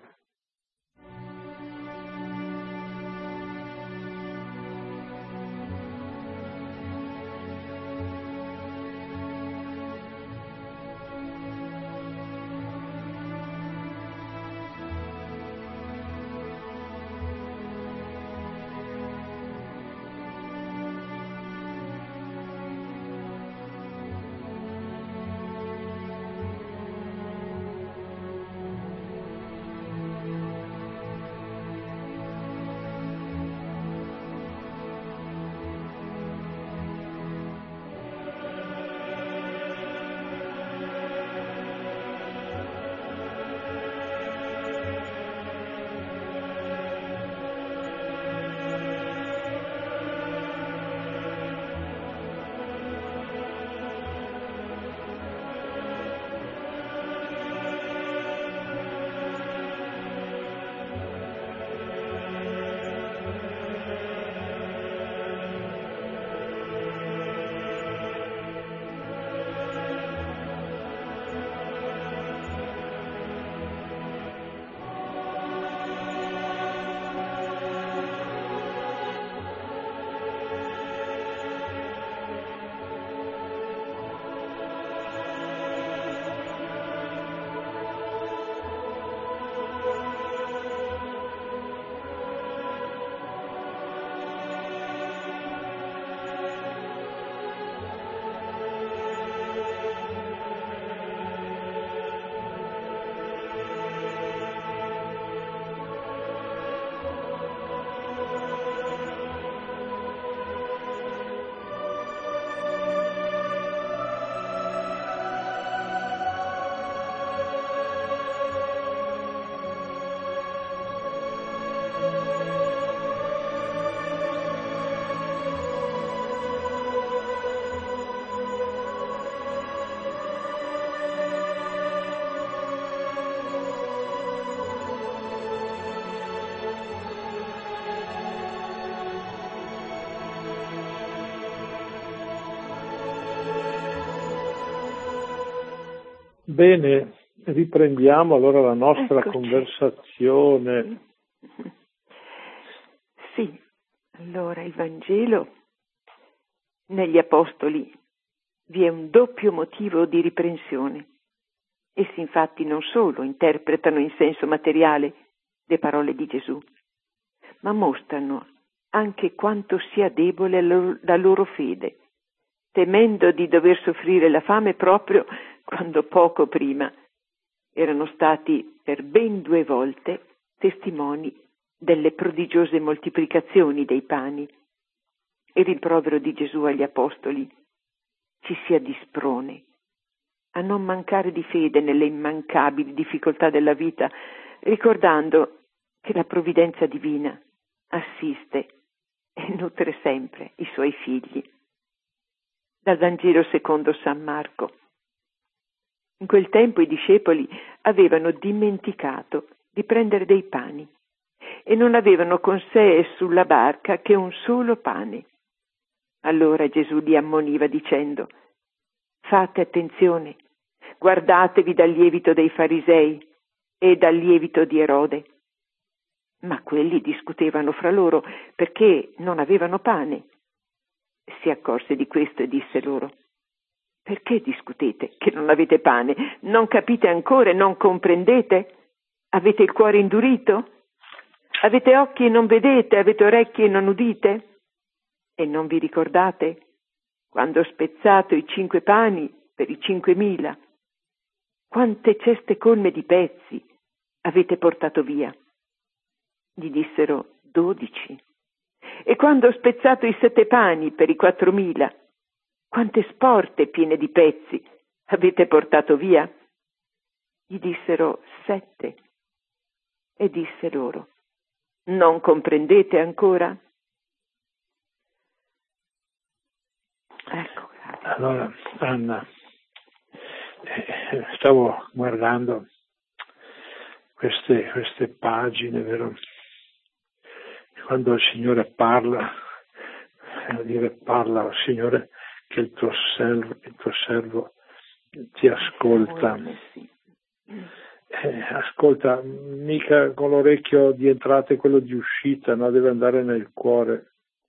Bene, riprendiamo allora la nostra Eccoci. conversazione. Sì, Allora il Vangelo, negli Apostoli vi è un doppio motivo di riprensione. Essi infatti non solo interpretano in senso materiale le parole di Gesù, ma mostrano anche quanto sia debole la loro fede, temendo di dover soffrire la fame proprio quando poco prima erano stati per ben due volte testimoni delle prodigiose moltiplicazioni dei pani. Il rimprovero di Gesù agli Apostoli ci sia di sprone a non mancare di fede nelle immancabili difficoltà della vita, ricordando che la provvidenza divina assiste e nutre sempre i suoi figli. Dal Vangelo secondo San Marco. In quel tempo i discepoli avevano dimenticato di prendere dei pani e non avevano con sé sulla barca che un solo pane. Allora Gesù li ammoniva dicendo: fate attenzione, guardatevi dal lievito dei farisei e dal lievito di Erode. Ma quelli discutevano fra loro perché non avevano pane. Si accorse di questo e disse loro: perché discutete che non avete pane? Non capite ancora e non comprendete? Avete il cuore indurito? Avete occhi e non vedete? Avete orecchie e non udite? E non vi ricordate quando ho spezzato i cinque pani per i cinquemila? Quante ceste colme di pezzi avete portato via? Gli dissero: dodici. E quando ho spezzato i sette pani per i quattromila, quante sporte piene di pezzi avete portato via? Gli dissero: sette. E disse loro: non comprendete ancora? Ecco. Allora, Anna, eh, stavo guardando queste, queste pagine, vero? Quando il Signore parla, devo dire parla, il Signore, che il tuo servo, il tuo servo ti ascolta. Eh, ascolta, mica con l'orecchio di entrata e quello di uscita, no? Deve andare nel cuore.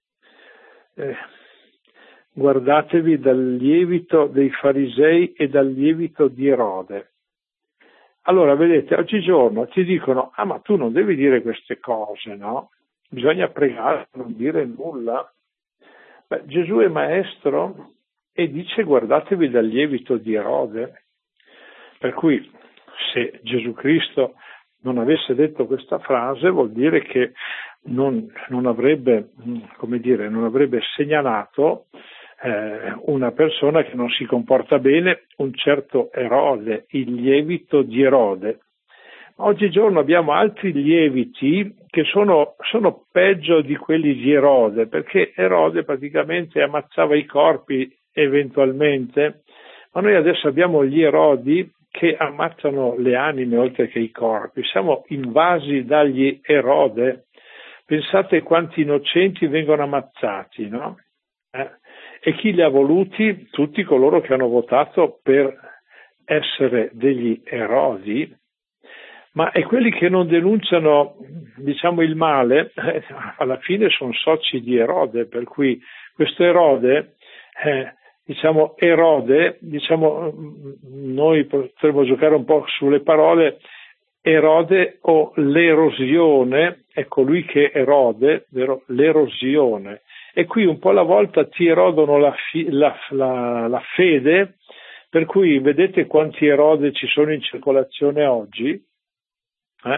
Eh, guardatevi dal lievito dei farisei e dal lievito di Erode. Allora, vedete, oggigiorno ti dicono: ah, ma tu non devi dire queste cose, no? Bisogna pregare, non dire nulla. Beh, Gesù è maestro e dice: guardatevi dal lievito di Erode. Per cui, se Gesù Cristo non avesse detto questa frase, vuol dire che non, non avrebbe, come dire, non avrebbe segnalato eh, una persona che non si comporta bene, un certo Erode, il lievito di Erode. Oggigiorno abbiamo altri lieviti che sono, sono peggio di quelli di Erode, perché Erode praticamente ammazzava i corpi eventualmente, ma noi adesso abbiamo gli Erodi che ammazzano le anime oltre che i corpi. Siamo invasi dagli Erode. Pensate quanti innocenti vengono ammazzati, no? Eh? E chi li ha voluti? Tutti coloro che hanno votato per essere degli Erodi. Ma e quelli che non denunciano, diciamo, il male, eh, alla fine sono soci di Erode, per cui questo Erode, eh, diciamo Erode, diciamo, noi potremmo giocare un po' sulle parole, Erode o l'erosione, è colui che erode, vero? L'erosione. E qui un po' alla volta ti erodono la, fi, la, la, la fede, per cui vedete quanti Erode ci sono in circolazione oggi. Eh?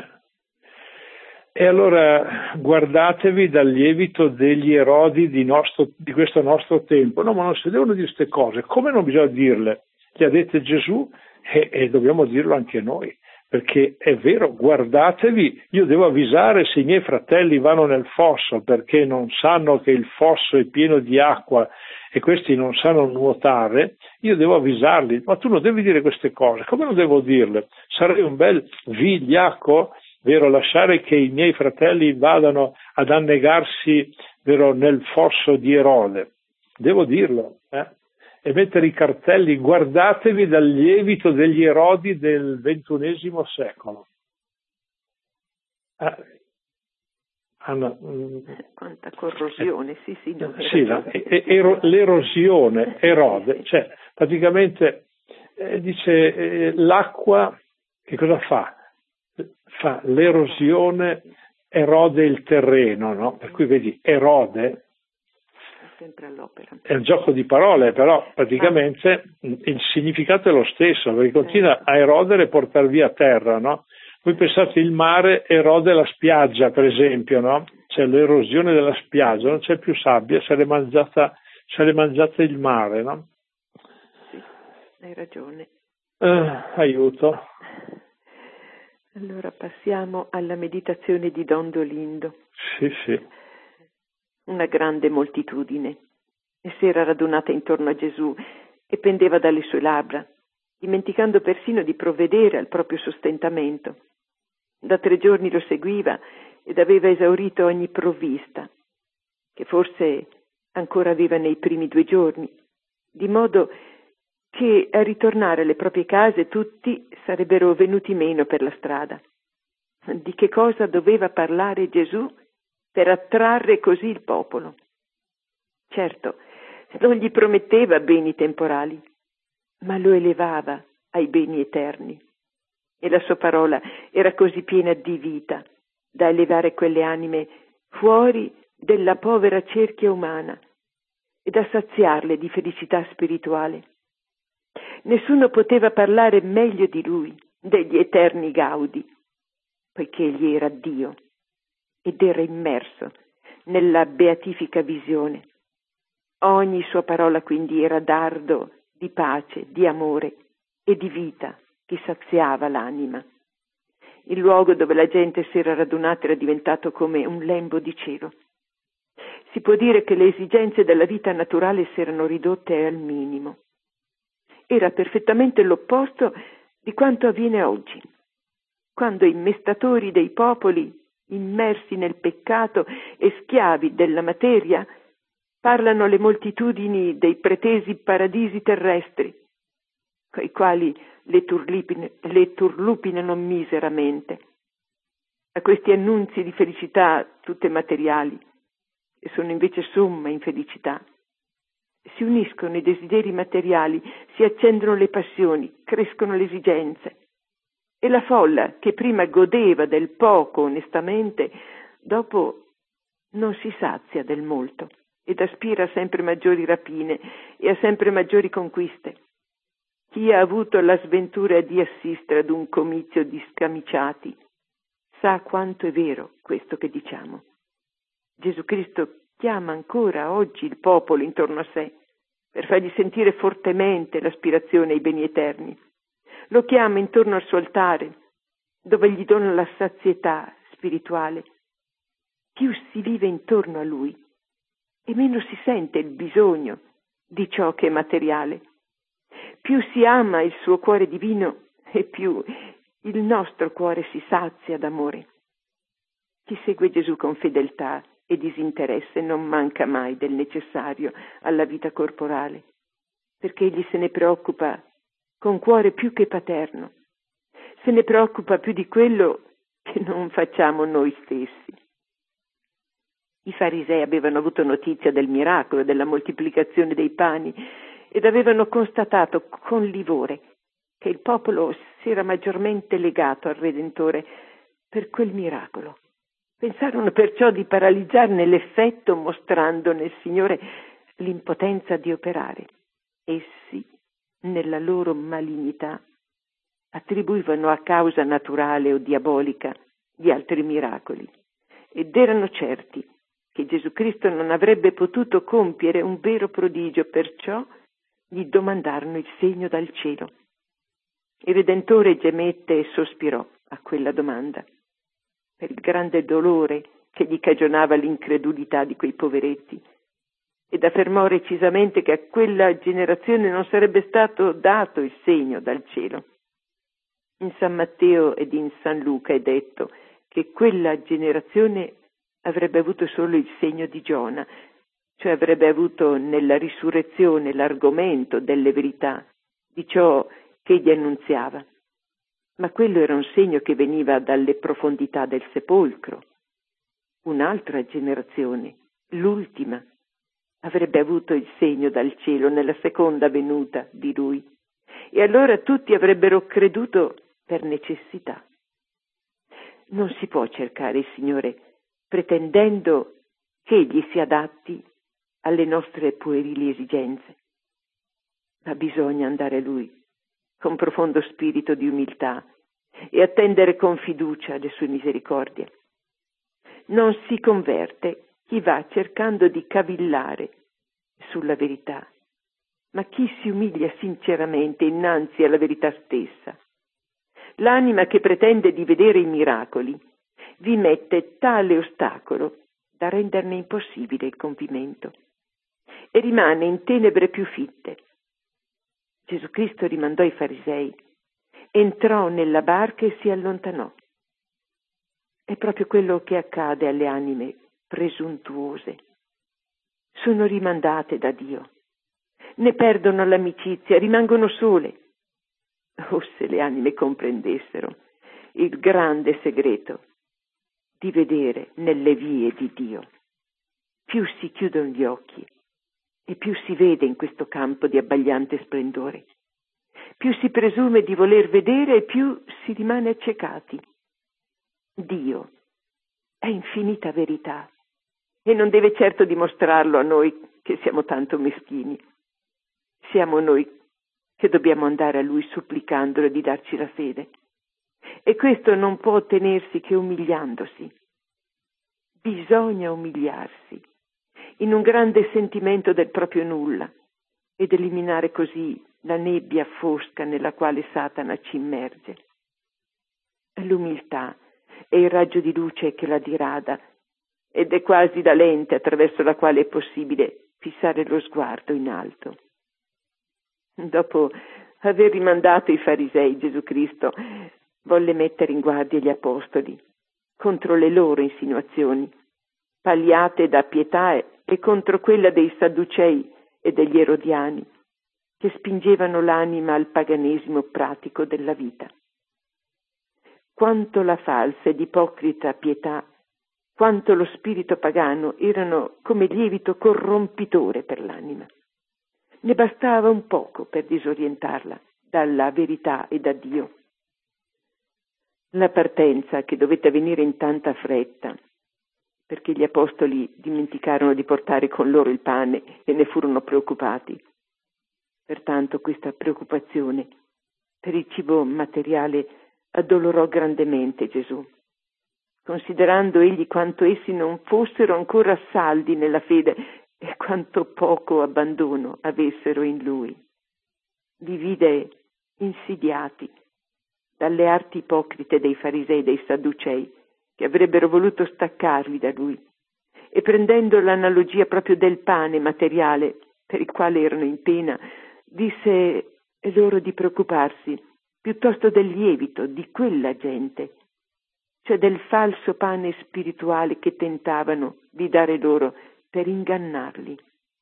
E allora guardatevi dal lievito degli Erodi di, nostro, di questo nostro tempo. No, ma non si devono dire queste cose. Come non bisogna dirle? Le ha dette Gesù e, e dobbiamo dirlo anche noi. Perché è vero, guardatevi, io devo avvisare se i miei fratelli vanno nel fosso perché non sanno che il fosso è pieno di acqua e questi non sanno nuotare, io devo avvisarli, ma tu non devi dire queste cose, come non devo dirle? Sarei un bel vigliacco, vero, lasciare che i miei fratelli vadano ad annegarsi, vero, nel fosso di Erode, devo dirlo, eh? E mettere i cartelli: guardatevi dal lievito degli Erodi del ventunesimo secolo. Eh, Anna, quanta corrosione, eh, sì, sì. No, sì la, ero, l'erosione, Erode, cioè praticamente eh, dice eh, l'acqua che cosa fa? Fa l'erosione, erode il terreno, no? Per cui vedi, erode sempre all'opera. È un gioco di parole, però praticamente ah. il significato è lo stesso, perché continua a erodere e portare via terra, no? Voi pensate il mare erode la spiaggia, per esempio, no? C'è l'erosione della spiaggia, non c'è più sabbia, se l'è mangiata, se l'è mangiata il mare, no? Sì, hai ragione. Eh, aiuto. Allora passiamo alla meditazione di Don Dolindo. Sì, sì. Una grande moltitudine si era radunata intorno a Gesù e pendeva dalle sue labbra, dimenticando persino di provvedere al proprio sostentamento. Da tre giorni lo seguiva ed aveva esaurito ogni provvista, che forse ancora aveva nei primi due giorni, di modo che a ritornare alle proprie case tutti sarebbero venuti meno per la strada. Di che cosa doveva parlare Gesù per attrarre così il popolo? Certo, non gli prometteva beni temporali, ma lo elevava ai beni eterni. E la sua parola era così piena di vita da elevare quelle anime fuori della povera cerchia umana e da saziarle di felicità spirituale. Nessuno poteva parlare meglio di lui degli eterni gaudi, poiché egli era Dio ed era immerso nella beatifica visione. Ogni sua parola quindi era dardo di pace, di amore e di vita che saziava l'anima. Il luogo dove la gente si era radunata era diventato come un lembo di cielo. Si può dire che le esigenze della vita naturale si erano ridotte al minimo. Era perfettamente l'opposto di quanto avviene oggi, quando i mestatori dei popoli, immersi nel peccato e schiavi della materia, parlano alle moltitudini dei pretesi paradisi terrestri, coi quali le, turlipine, le turlupinano miseramente. A questi annunzi di felicità tutte materiali, che sono invece somma infelicità, si uniscono i desideri materiali, si accendono le passioni, crescono le esigenze. E la folla, che prima godeva del poco onestamente, dopo non si sazia del molto ed aspira a sempre maggiori rapine e a sempre maggiori conquiste. Chi ha avuto la sventura di assistere ad un comizio di scamiciati sa quanto è vero questo che diciamo. Gesù Cristo chiama ancora oggi il popolo intorno a sé per fargli sentire fortemente l'aspirazione ai beni eterni. Lo chiama intorno al suo altare, dove gli dona la sazietà spirituale. Più si vive intorno a lui e meno si sente il bisogno di ciò che è materiale. Più si ama il suo cuore divino e più il nostro cuore si sazia d'amore. Chi segue Gesù con fedeltà e disinteresse non manca mai del necessario alla vita corporale, perché egli se ne preoccupa con cuore più che paterno, se ne preoccupa più di quello che non facciamo noi stessi. I farisei avevano avuto notizia del miracolo, della moltiplicazione dei pani, ed avevano constatato con livore che il popolo si era maggiormente legato al Redentore per quel miracolo. Pensarono perciò di paralizzarne l'effetto mostrando nel Signore l'impotenza di operare. Essi, nella loro malignità, attribuivano a causa naturale o diabolica gli altri miracoli ed erano certi che Gesù Cristo non avrebbe potuto compiere un vero prodigio, perciò gli domandarono il segno dal cielo. Il Redentore gemette e sospirò a quella domanda per il grande dolore che gli cagionava l'incredulità di quei poveretti, ed affermò recisamente che a quella generazione non sarebbe stato dato il segno dal cielo. In San Matteo ed in San Luca è detto che quella generazione avrebbe avuto solo il segno di Giona, cioè avrebbe avuto nella risurrezione l'argomento delle verità, di ciò che egli annunziava. Ma quello era un segno che veniva dalle profondità del sepolcro. un'altra generazione, l'ultima, avrebbe avuto il segno dal cielo nella seconda venuta di Lui, e allora tutti avrebbero creduto per necessità. Non si può cercare il Signore pretendendo che Egli si adatti alle nostre puerili esigenze, ma bisogna andare a Lui con profondo spirito di umiltà e attendere con fiducia le sue misericordie. Non si converte chi va cercando di cavillare sulla verità, ma chi si umilia sinceramente innanzi alla verità stessa. L'anima che pretende di vedere i miracoli vi mette tale ostacolo da renderne impossibile il compimento e rimane in tenebre più fitte. Gesù Cristo rimandò i farisei, entrò nella barca e si allontanò. È proprio quello che accade alle anime presuntuose. Sono rimandate da Dio, ne perdono l'amicizia, rimangono sole. Oh, se le anime comprendessero il grande segreto di vedere nelle vie di Dio. Più si chiudono gli occhi e più si vede in questo campo di abbagliante splendore. Più si presume di voler vedere e più si rimane accecati. Dio è infinita verità e non deve certo dimostrarlo a noi che siamo tanto meschini. Siamo noi che dobbiamo andare a Lui supplicandolo di darci la fede. E questo non può ottenersi che umiliandosi. Bisogna umiliarsi in un grande sentimento del proprio nulla ed eliminare così la nebbia fosca nella quale Satana ci immerge. L'umiltà è il raggio di luce che la dirada ed è quasi la lente attraverso la quale è possibile fissare lo sguardo in alto. Dopo aver rimandato i farisei, Gesù Cristo volle mettere in guardia gli apostoli contro le loro insinuazioni, palliate da pietà e contro quella dei Sadducei e degli Erodiani, che spingevano l'anima al paganesimo pratico della vita. Quanto la falsa ed ipocrita pietà, quanto lo spirito pagano erano come lievito corrompitore per l'anima. Ne bastava un poco per disorientarla dalla verità e da Dio. La partenza, che dovette avvenire in tanta fretta, perché gli apostoli dimenticarono di portare con loro il pane e ne furono preoccupati. Pertanto questa preoccupazione per il cibo materiale addolorò grandemente Gesù, considerando egli quanto essi non fossero ancora saldi nella fede e quanto poco abbandono avessero in lui. Li vide insidiati dalle arti ipocrite dei farisei e dei sadducei, che avrebbero voluto staccarli da lui, e prendendo l'analogia proprio del pane materiale per il quale erano in pena, disse loro di preoccuparsi piuttosto del lievito di quella gente, cioè del falso pane spirituale che tentavano di dare loro per ingannarli.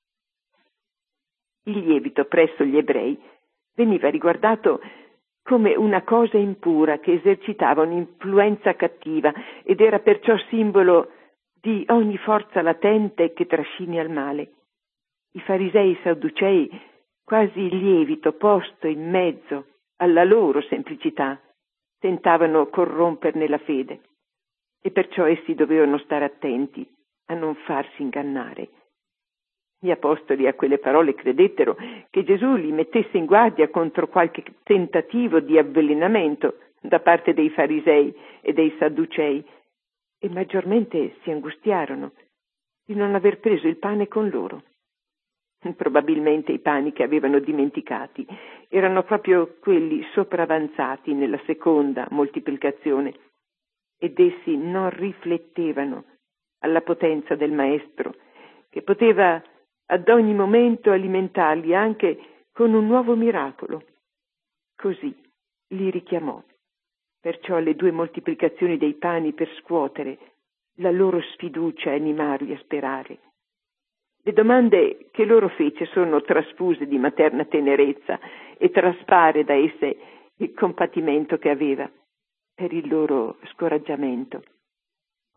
Il lievito presso gli ebrei veniva riguardato come una cosa impura che esercitava un'influenza cattiva ed era perciò simbolo di ogni forza latente che trascini al male. I farisei e i sadducei, quasi il lievito posto in mezzo alla loro semplicità, tentavano corromperne la fede e perciò essi dovevano stare attenti a non farsi ingannare. Gli apostoli a quelle parole credettero che Gesù li mettesse in guardia contro qualche tentativo di avvelenamento da parte dei farisei e dei sadducei e maggiormente si angustiarono di non aver preso il pane con loro. Probabilmente i pani che avevano dimenticati erano proprio quelli sopravanzati nella seconda moltiplicazione ed essi non riflettevano alla potenza del Maestro che poteva ad ogni momento alimentarli anche con un nuovo miracolo. Così li richiamò, perciò alle due moltiplicazioni dei pani per scuotere la loro sfiducia e animarli a sperare. Le domande che loro fece sono trasfuse di materna tenerezza e traspare da esse il compatimento che aveva per il loro scoraggiamento.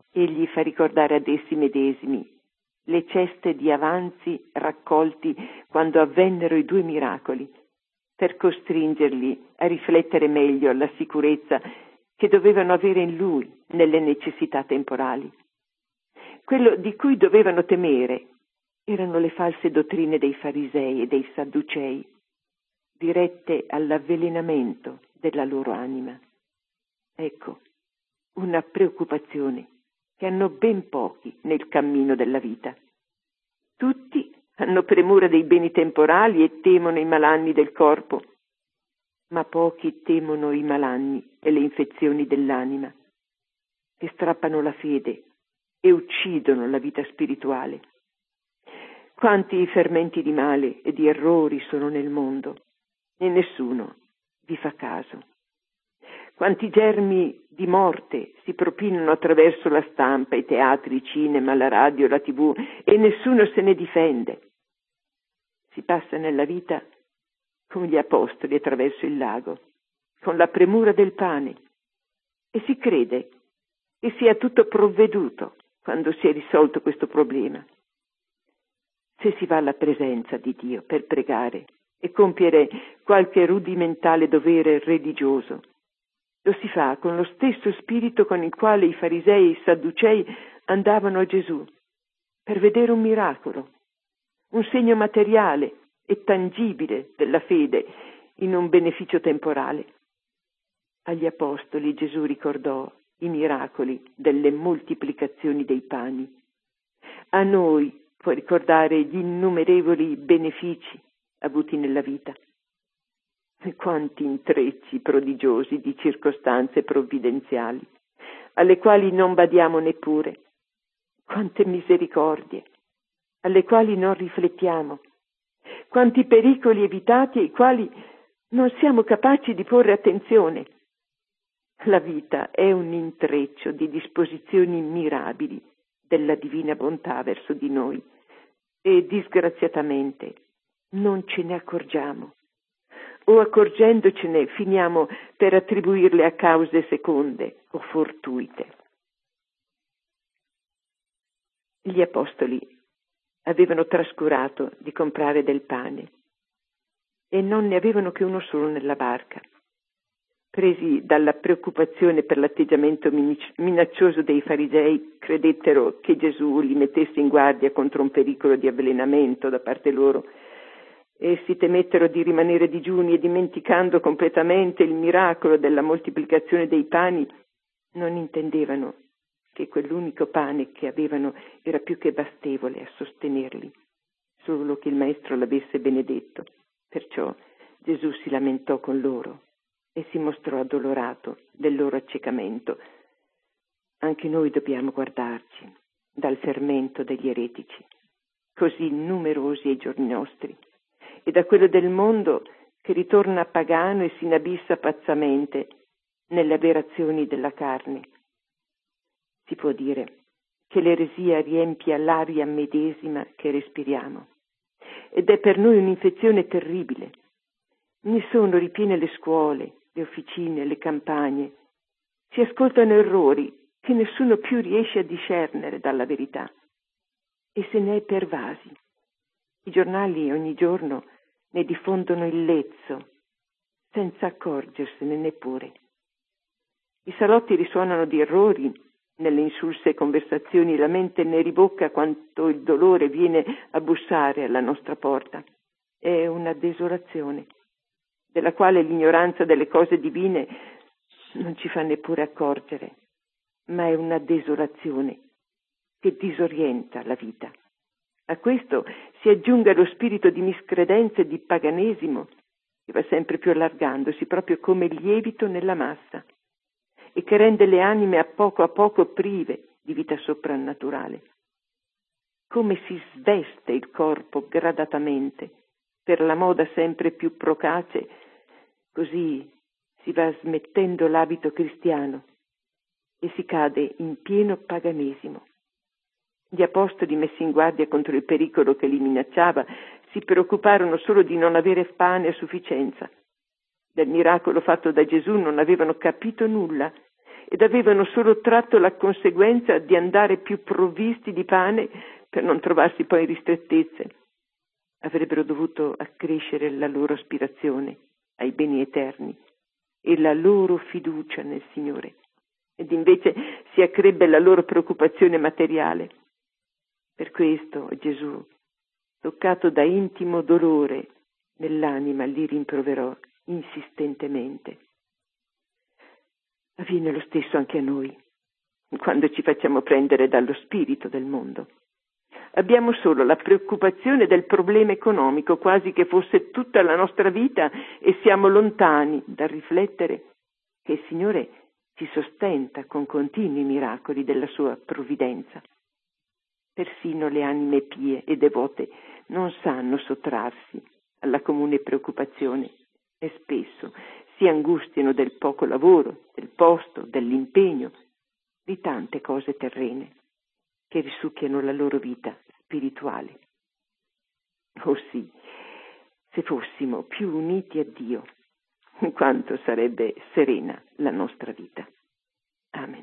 Egli fa ricordare ad essi medesimi le ceste di avanzi raccolti quando avvennero i due miracoli, per costringerli a riflettere meglio alla sicurezza che dovevano avere in lui nelle necessità temporali. Quello di cui dovevano temere erano le false dottrine dei farisei e dei sadducei, dirette all'avvelenamento della loro anima. Ecco, una preoccupazione che hanno ben pochi nel cammino della vita. Tutti hanno premura dei beni temporali e temono i malanni del corpo, ma pochi temono i malanni e le infezioni dell'anima, che strappano la fede e uccidono la vita spirituale. Quanti fermenti di male e di errori sono nel mondo e nessuno vi fa caso. Quanti germi di morte si propinano attraverso la stampa, i teatri, i cinema, la radio, la tivù e nessuno se ne difende. Si passa nella vita come gli apostoli attraverso il lago, con la premura del pane, e si crede che sia tutto provveduto quando si è risolto questo problema. Se si va alla presenza di Dio per pregare e compiere qualche rudimentale dovere religioso, lo si fa con lo stesso spirito con il quale i farisei e i sadducei andavano a Gesù per vedere un miracolo, un segno materiale e tangibile della fede in un beneficio temporale. Agli apostoli Gesù ricordò i miracoli delle moltiplicazioni dei pani. A noi può ricordare gli innumerevoli benefici avuti nella vita. E quanti intrecci prodigiosi di circostanze provvidenziali, alle quali non badiamo neppure, quante misericordie, alle quali non riflettiamo, quanti pericoli evitati ai quali non siamo capaci di porre attenzione. La vita è un intreccio di disposizioni mirabili della divina bontà verso di noi e disgraziatamente non ce ne accorgiamo. O accorgendocene finiamo per attribuirle a cause seconde o fortuite. Gli apostoli avevano trascurato di comprare del pane e non ne avevano che uno solo nella barca. Presi dalla preoccupazione per l'atteggiamento minaccioso dei farisei, credettero che Gesù li mettesse in guardia contro un pericolo di avvelenamento da parte loro. Essi temettero di rimanere digiuni e, dimenticando completamente il miracolo della moltiplicazione dei pani, non intendevano che quell'unico pane che avevano era più che bastevole a sostenerli, solo che il Maestro l'avesse benedetto. Perciò Gesù si lamentò con loro e si mostrò addolorato del loro accecamento. Anche noi dobbiamo guardarci dal fermento degli eretici, così numerosi ai giorni nostri, e da quello del mondo che ritorna pagano e si inabissa pazzamente nelle aberrazioni della carne. Si può dire che l'eresia riempie l'aria medesima che respiriamo, ed è per noi un'infezione terribile. Ne sono ripiene le scuole, le officine, le campagne. Si ascoltano errori che nessuno più riesce a discernere dalla verità, e se ne è pervasi. I giornali ogni giorno ne diffondono il lezzo, senza accorgersene neppure. I salotti risuonano di errori nelle insulse conversazioni, la mente ne ribocca quanto il dolore viene a bussare alla nostra porta. È una desolazione, della quale l'ignoranza delle cose divine non ci fa neppure accorgere, ma è una desolazione che disorienta la vita. A questo si aggiunga lo spirito di miscredenza e di paganesimo che va sempre più allargandosi, proprio come il lievito nella massa, e che rende le anime a poco a poco prive di vita soprannaturale. Come si sveste il corpo gradatamente per la moda sempre più procace, così si va smettendo l'abito cristiano e si cade in pieno paganesimo. Gli apostoli, messi in guardia contro il pericolo che li minacciava, si preoccuparono solo di non avere pane a sufficienza. Del miracolo fatto da Gesù non avevano capito nulla ed avevano solo tratto la conseguenza di andare più provvisti di pane per non trovarsi poi in ristrettezze. Avrebbero dovuto accrescere la loro aspirazione ai beni eterni e la loro fiducia nel Signore, ed invece si accrebbe la loro preoccupazione materiale. Per questo Gesù, toccato da intimo dolore nell'anima, li rimproverò insistentemente. Avviene lo stesso anche a noi, quando ci facciamo prendere dallo spirito del mondo. Abbiamo solo la preoccupazione del problema economico, quasi che fosse tutta la nostra vita, e siamo lontani dal riflettere che il Signore ci sostenta con continui miracoli della sua provvidenza. Persino le anime pie e devote non sanno sottrarsi alla comune preoccupazione e spesso si angustiano del poco lavoro, del posto, dell'impegno, di tante cose terrene che risucchiano la loro vita spirituale. Oh sì, se fossimo più uniti a Dio, quanto sarebbe serena la nostra vita. Amen.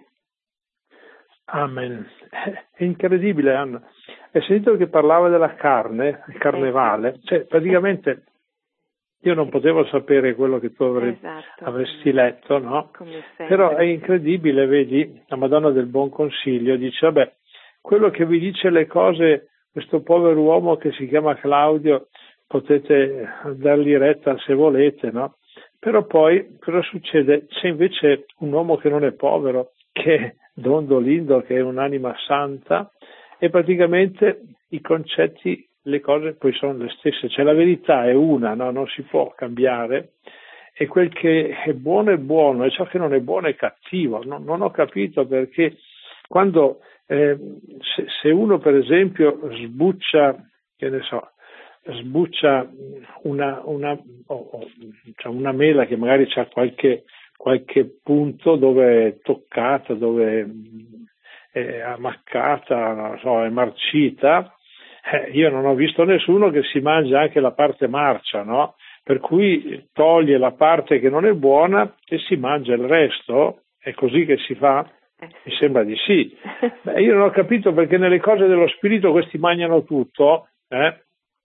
Amen. È incredibile, Anna. Hai sentito che parlava della carne, il carnevale? Cioè, praticamente io non potevo sapere quello che tu avre- Esatto. avresti letto, no? Come sempre. Però è incredibile, vedi, la Madonna del Buon Consiglio dice, vabbè, quello che vi dice le cose, questo povero uomo che si chiama Claudio, potete dargli retta se volete, no? Però poi cosa succede? C'è invece un uomo che non è povero, che è Don Dolindo, che è un'anima santa, e praticamente i concetti, le cose poi sono le stesse, cioè la verità è una, no? Non si può cambiare, e quel che è buono è buono, e ciò che non è buono è cattivo. Non, non ho capito perché quando eh, se, se uno per esempio sbuccia, che ne so, sbuccia una, una, oh, oh, cioè una mela che magari c'ha qualche, qualche punto dove è toccata, dove è ammaccata, non so, è marcita, eh, io non ho visto nessuno che si mangia anche la parte marcia, no? Per cui toglie la parte che non è buona e si mangia il resto. È così che si fa? Mi sembra di sì. Beh, io non ho capito perché nelle cose dello spirito questi mangiano tutto, eh?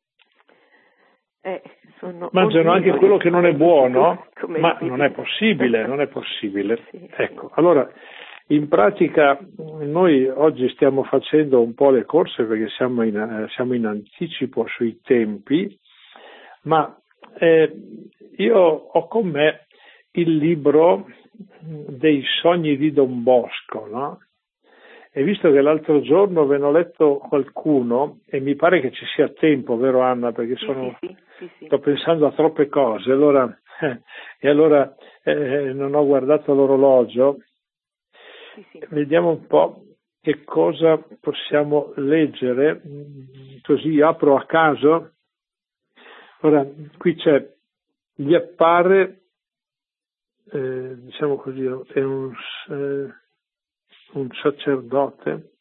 Eh, sono mangiano anche quello che non è buono, ma non è possibile, non è possibile. Sì. Ecco, allora in pratica noi oggi stiamo facendo un po' le corse perché siamo in, eh, siamo in anticipo sui tempi, ma eh, io ho con me il libro dei sogni di Don Bosco, no? E visto che l'altro giorno ve ne ho letto qualcuno, e mi pare che ci sia tempo, vero Anna? Perché sono, sì, sì, sì, sì. sto pensando a troppe cose, allora, eh, e allora eh, non ho guardato l'orologio. Sì, sì. Vediamo un po' che cosa possiamo leggere, così apro a caso. Ora, qui c'è, gli appare, eh, diciamo così, è un... Eh, un sacerdote.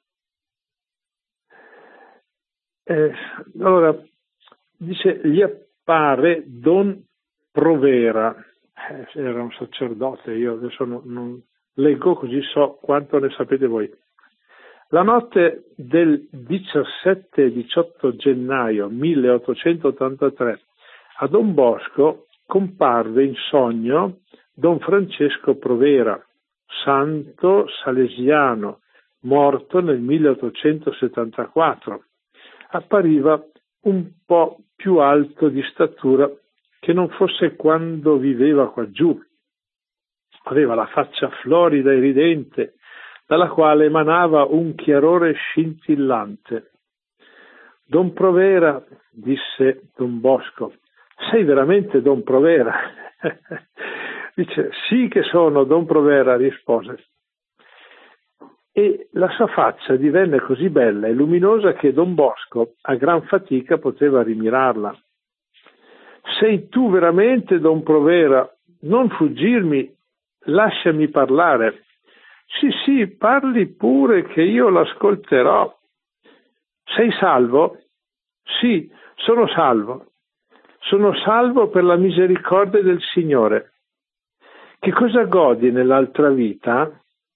Eh, allora, dice, gli appare Don Provera, eh, era un sacerdote, io adesso non, non leggo così so quanto ne sapete voi. La notte del diciassette e diciotto gennaio milleottocentottantatré a Don Bosco comparve in sogno Don Francesco Provera, santo salesiano, morto nel milleottocentosettantaquattro. Appariva un po' più alto di statura che non fosse quando viveva qua giù. Aveva la faccia florida e ridente, dalla quale emanava un chiarore scintillante. Don Provera, disse Don Bosco, sei veramente Don Provera? Dice, sì che sono Don Provera, rispose. E la sua faccia divenne così bella e luminosa che Don Bosco a gran fatica poteva rimirarla. Sei tu veramente Don Provera? Non fuggirmi, lasciami parlare. Sì, sì, parli pure che io l'ascolterò. Sei salvo? Sì, sono salvo. Sono salvo per la misericordia del Signore. Che cosa godi nell'altra vita?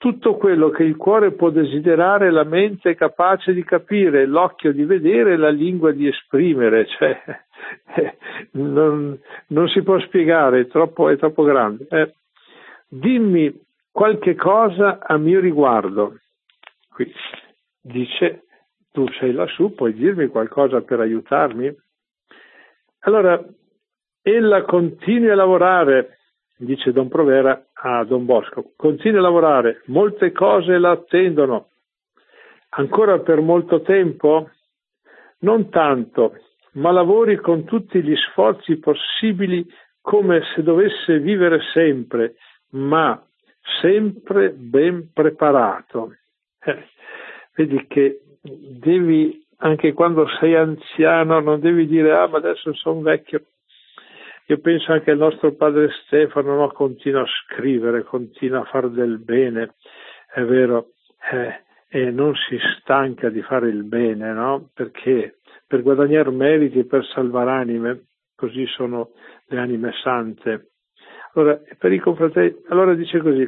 tutto quello che il cuore può desiderare, la mente è capace di capire, l'occhio di vedere, la lingua di esprimere, cioè non, non si può spiegare, è troppo, è troppo grande. Eh, dimmi qualche cosa a mio riguardo. Qui dice, tu sei lassù, puoi dirmi qualcosa per aiutarmi? Allora, ella continui a lavorare, dice Don Provera a Don Bosco, continui a lavorare, molte cose la attendono, ancora per molto tempo? Non tanto, ma lavori con tutti gli sforzi possibili come se dovesse vivere sempre, ma sempre ben preparato. Eh, vedi che devi, anche quando sei anziano, non devi dire, ah, ma adesso sono vecchio. Io penso anche al nostro padre Stefano, no? Continua a scrivere, continua a fare del bene, è vero, eh, e non si stanca di fare il bene, no? Perché? Per guadagnare meriti, per salvare anime, così sono le anime sante. Allora, per i confratelli, allora dice così,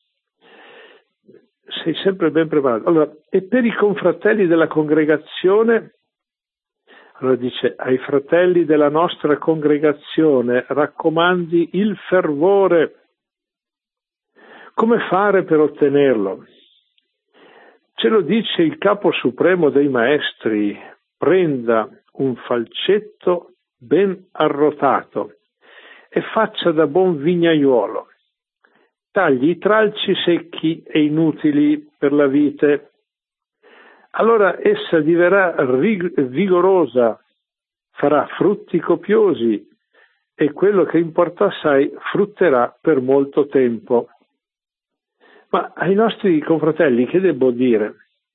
sei sempre ben preparato. Allora, e per i confratelli della congregazione? Allora dice, ai fratelli della nostra congregazione raccomandi il fervore. Come fare per ottenerlo? Ce lo dice il capo supremo dei maestri, prenda un falcetto ben arrotato e faccia da buon vignaiuolo. Tagli i tralci secchi e inutili per la vite. Allora essa diverrà rig- vigorosa, farà frutti copiosi e quello che importa assai frutterà per molto tempo. Ma ai nostri confratelli che devo dire?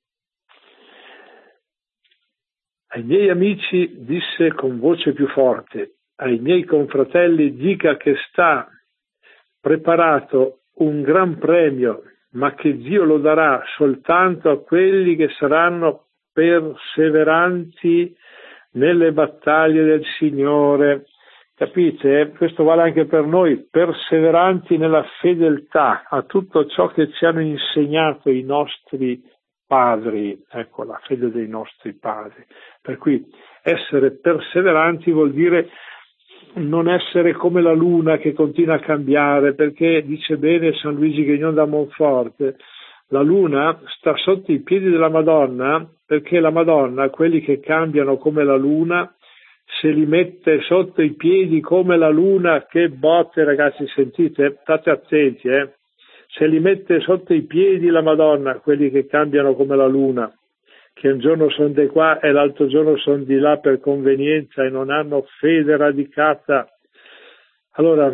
Ai miei amici disse con voce più forte, ai miei confratelli dica che sta preparato un gran premio, ma che Dio lo darà soltanto a quelli che saranno perseveranti nelle battaglie del Signore. Capite? Questo vale anche per noi, perseveranti nella fedeltà a tutto ciò che ci hanno insegnato i nostri padri, ecco la fede dei nostri padri. Per cui essere perseveranti vuol dire non essere come la luna che continua a cambiare, perché dice bene San Luigi Grignon da Monforte, la luna sta sotto i piedi della Madonna, perché la Madonna, quelli che cambiano come la luna, se li mette sotto i piedi come la luna, che botte ragazzi, sentite? State attenti, eh? Se li mette sotto i piedi la Madonna, quelli che cambiano come la luna, che un giorno sono di qua e l'altro giorno sono di là per convenienza e non hanno fede radicata. Allora,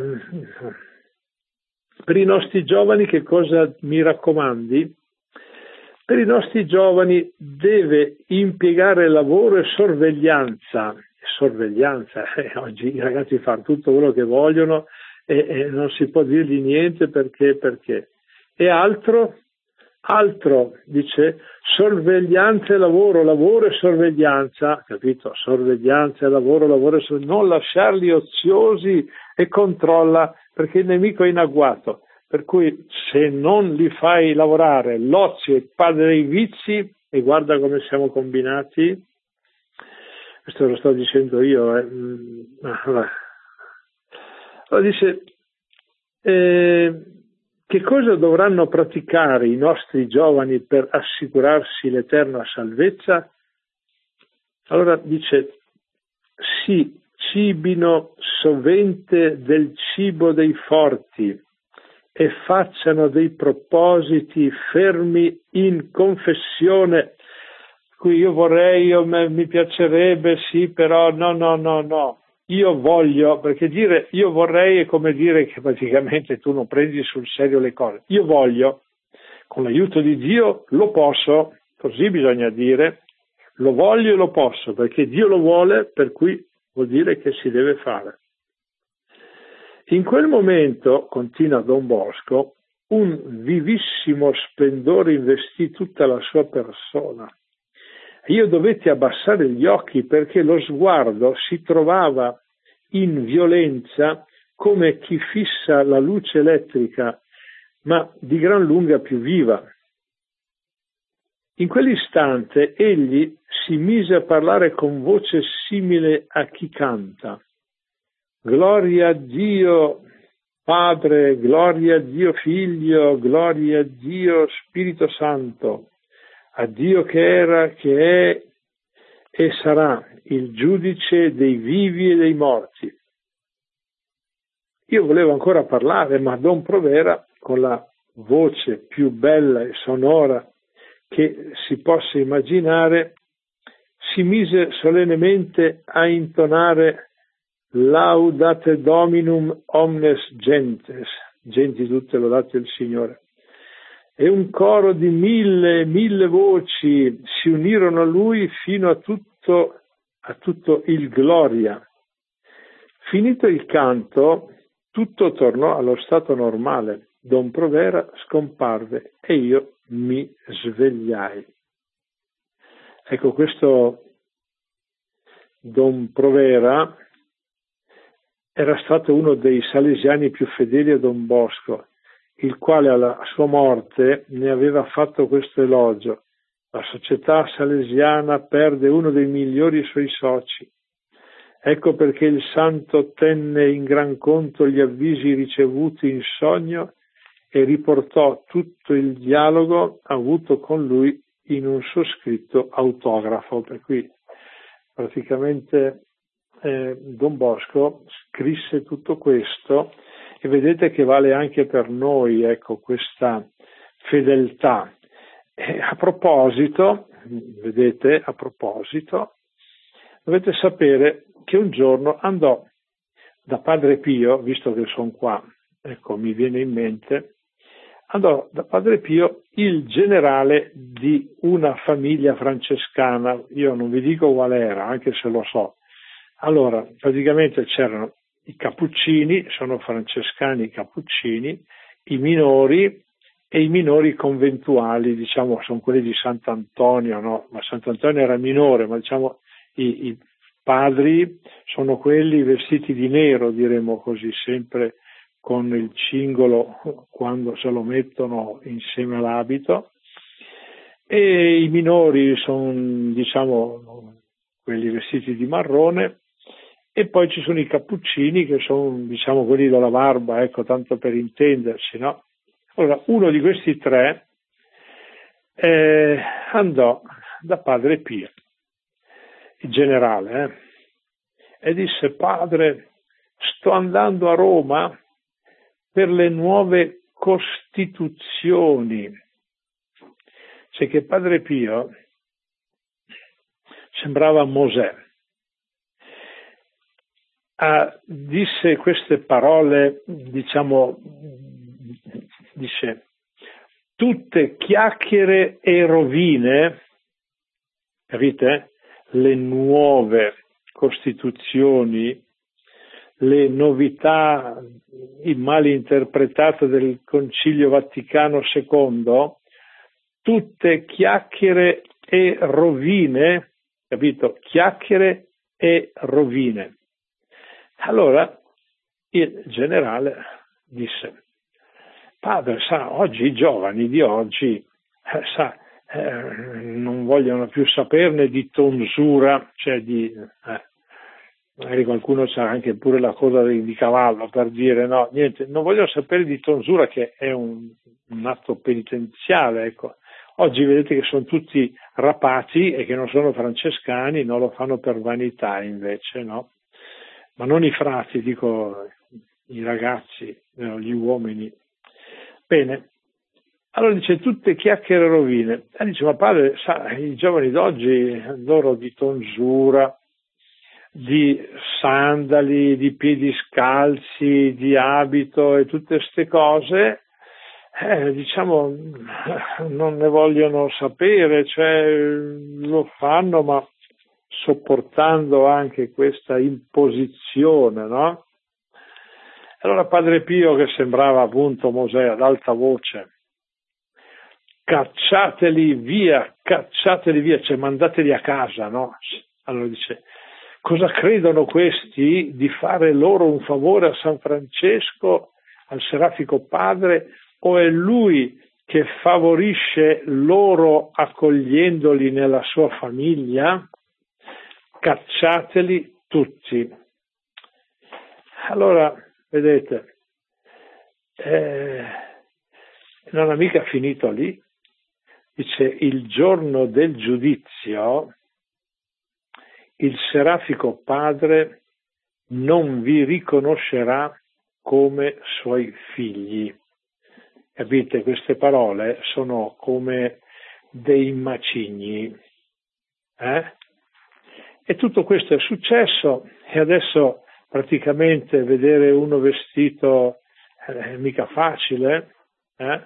per i nostri giovani che cosa mi raccomandi? Per i nostri giovani deve impiegare lavoro e sorveglianza. Sorveglianza, eh, oggi i ragazzi fanno tutto quello che vogliono e, e non si può dirgli niente perché, perché. E altro? Altro, dice, sorveglianza e lavoro, lavoro e sorveglianza, capito? Sorveglianza e lavoro, lavoro e sorveglianza, non lasciarli oziosi e controlla, perché il nemico è in agguato. Per cui se non li fai lavorare, l'ozio è il padre dei vizi, e guarda come siamo combinati, questo lo sto dicendo io, eh. allora, allora dice, eh, che cosa dovranno praticare i nostri giovani per assicurarsi l'eterna salvezza? Allora dice, si cibino sovente del cibo dei forti e facciano dei propositi fermi in confessione. Qui io vorrei, io, mi piacerebbe, sì, però no, no, no, no. Io voglio, perché dire io vorrei è come dire che praticamente tu non prendi sul serio le cose. Io voglio, con l'aiuto di Dio lo posso, così bisogna dire, lo voglio e lo posso, perché Dio lo vuole, per cui vuol dire che si deve fare. In quel momento, continua Don Bosco, un vivissimo splendore investì tutta la sua persona. Io dovetti abbassare gli occhi perché lo sguardo si trovava in violenza come chi fissa la luce elettrica ma di gran lunga più viva. In quell'istante egli si mise a parlare con voce simile a chi canta. Gloria a Dio Padre, gloria a Dio Figlio, gloria a Dio Spirito Santo, a Dio che era, che è e sarà il giudice dei vivi e dei morti. Io volevo ancora parlare, ma Don Provera, con la voce più bella e sonora che si possa immaginare, si mise solennemente a intonare Laudate Dominum omnes gentes, genti tutte lodate il Signore. E un coro di mille, mille voci si unirono a lui fino a tutto, a tutto il Gloria. Finito il canto, tutto tornò allo stato normale. Don Provera scomparve e io mi svegliai. Ecco, questo Don Provera era stato uno dei salesiani più fedeli a Don Bosco, il quale alla sua morte ne aveva fatto questo elogio. La società salesiana perde uno dei migliori suoi soci. Ecco perché il santo tenne in gran conto gli avvisi ricevuti in sogno e riportò tutto il dialogo avuto con lui in un suo scritto autografo. Per cui praticamente eh, Don Bosco scrisse tutto questo, e vedete che vale anche per noi, ecco, questa fedeltà. E a proposito, vedete, a proposito, dovete sapere che un giorno andò da Padre Pio, visto che sono qua, ecco, mi viene in mente, andò da Padre Pio il generale di una famiglia francescana, io non vi dico qual era, anche se lo so. Allora, praticamente c'erano i cappuccini, sono francescani cappuccini, i minori e i minori conventuali, diciamo, sono quelli di Sant'Antonio, no? Ma Sant'Antonio era minore, ma diciamo i, i padri sono quelli vestiti di nero, diremo così, sempre con il cingolo quando se lo mettono insieme all'abito, e i minori sono, diciamo, quelli vestiti di marrone. E poi ci sono i cappuccini che sono, diciamo, quelli della barba, ecco, tanto per intenderci, no? Allora, uno di questi tre eh, andò da Padre Pio, il generale, eh, e disse: Padre, sto andando a Roma per le nuove costituzioni. C'è che Padre Pio sembrava Mosè. Ah, disse queste parole, diciamo, dice, tutte chiacchiere e rovine, capite? Le nuove costituzioni, le novità mal interpretate del Concilio Vaticano secondo, tutte chiacchiere e rovine, capito? Chiacchiere e rovine. Allora il generale disse: Padre, sa, oggi i giovani di oggi, eh, sa, eh, non vogliono più saperne di tonsura, cioè di, eh, magari qualcuno c'ha anche pure la coda di, di cavallo, per dire, no, niente, non vogliono sapere di tonsura, che è un, un atto penitenziale, ecco. Oggi vedete che sono tutti rapati e che non sono francescani, non lo fanno per vanità invece, no? Ma non i frati, dico i ragazzi, gli uomini. Bene, allora dice tutte chiacchiere e rovine. E dice, ma padre, sa, i giovani d'oggi, loro di tonsura, di sandali, di piedi scalzi, di abito e tutte queste cose, eh, diciamo, non ne vogliono sapere, cioè lo fanno, ma sopportando anche questa imposizione, no? Allora Padre Pio, che sembrava appunto Mosè ad alta voce, cacciateli via, cacciateli via, cioè mandateli a casa, no? Allora dice, cosa credono questi di fare loro un favore a San Francesco, al Serafico Padre, o è lui che favorisce loro accogliendoli nella sua famiglia? Cacciateli tutti. Allora, vedete, eh, non è mica finito lì. Dice, il giorno del giudizio il serafico Padre non vi riconoscerà come suoi figli. Capite? Queste parole sono come dei macigni. Eh? E tutto questo è successo e adesso praticamente vedere uno vestito è mica facile. Eh?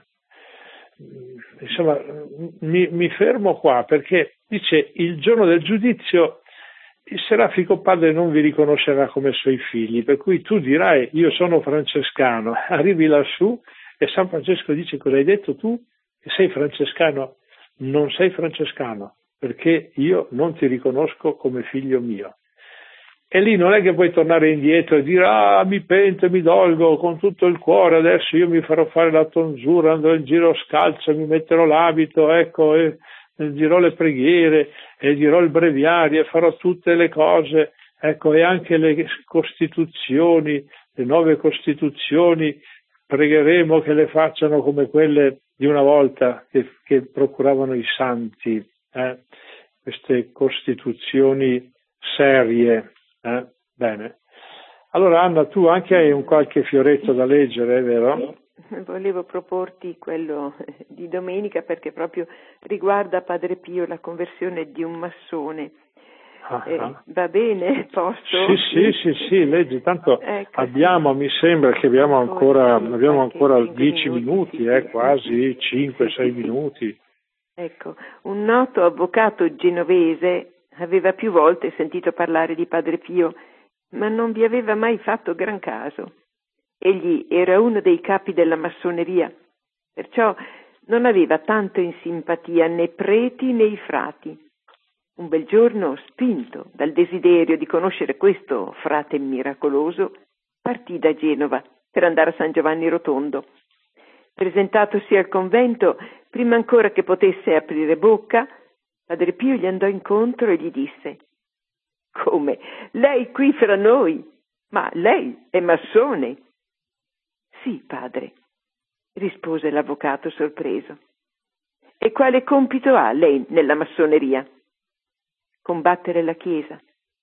Insomma, mi, mi fermo qua perché dice il giorno del giudizio il serafico Padre non vi riconoscerà come suoi figli, per cui tu dirai io sono francescano, arrivi lassù e San Francesco dice cosa hai detto tu? Che sei francescano? Non sei francescano perché io non ti riconosco come figlio mio. E lì non è che puoi tornare indietro e dire ah mi pento e mi dolgo con tutto il cuore, adesso io mi farò fare la tonsura, andrò in giro scalzo, mi metterò l'abito, ecco, e, e dirò le preghiere e dirò il breviario e farò tutte le cose, ecco, e anche le costituzioni, le nuove costituzioni, pregheremo che le facciano come quelle di una volta che, che procuravano i santi, eh? Queste costituzioni serie. Eh? Bene. Allora Anna, tu anche hai un qualche fioretto da leggere, vero? Volevo proporti quello di domenica perché proprio riguarda Padre Pio, la conversione di un massone. Ah, eh, ah. Va bene, posso? Sì, sì, sì, sì, leggi, tanto ecco, abbiamo, sì. mi sembra che abbiamo ancora, sì, abbiamo ancora dieci minuti, minuti, sì, eh, sì, quasi sì, cinque sei sì, sì, minuti. Ecco, un noto avvocato genovese aveva più volte sentito parlare di Padre Pio, ma non vi aveva mai fatto gran caso. Egli era uno dei capi della massoneria, perciò non aveva tanto in simpatia né preti né i frati. Un bel giorno, spinto dal desiderio di conoscere questo frate miracoloso, partì da Genova per andare a San Giovanni Rotondo. Presentatosi al convento, prima ancora che potesse aprire bocca, Padre Pio gli andò incontro e gli disse: «Come? Lei qui fra noi? Ma lei è massone?» «Sì, padre», rispose l'avvocato sorpreso. «E quale compito ha lei nella massoneria?» «Combattere la Chiesa,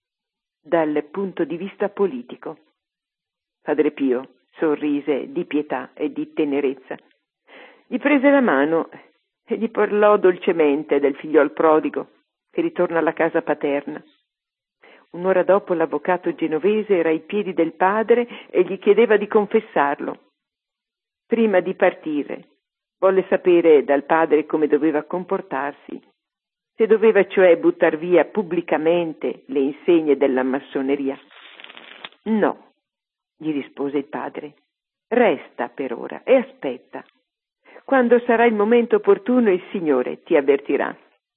dal punto di vista politico». Padre Pio sorrise di pietà e di tenerezza. Gli prese la mano e gli parlò dolcemente del figliol prodigo che ritorna alla casa paterna. Un'ora dopo l'avvocato genovese era ai piedi del padre e gli chiedeva di confessarlo. Prima di partire volle sapere dal padre come doveva comportarsi, se doveva cioè buttar via pubblicamente le insegne della massoneria. «No», gli rispose il padre, «resta per ora e aspetta. Quando sarà il momento opportuno il Signore ti avvertirà».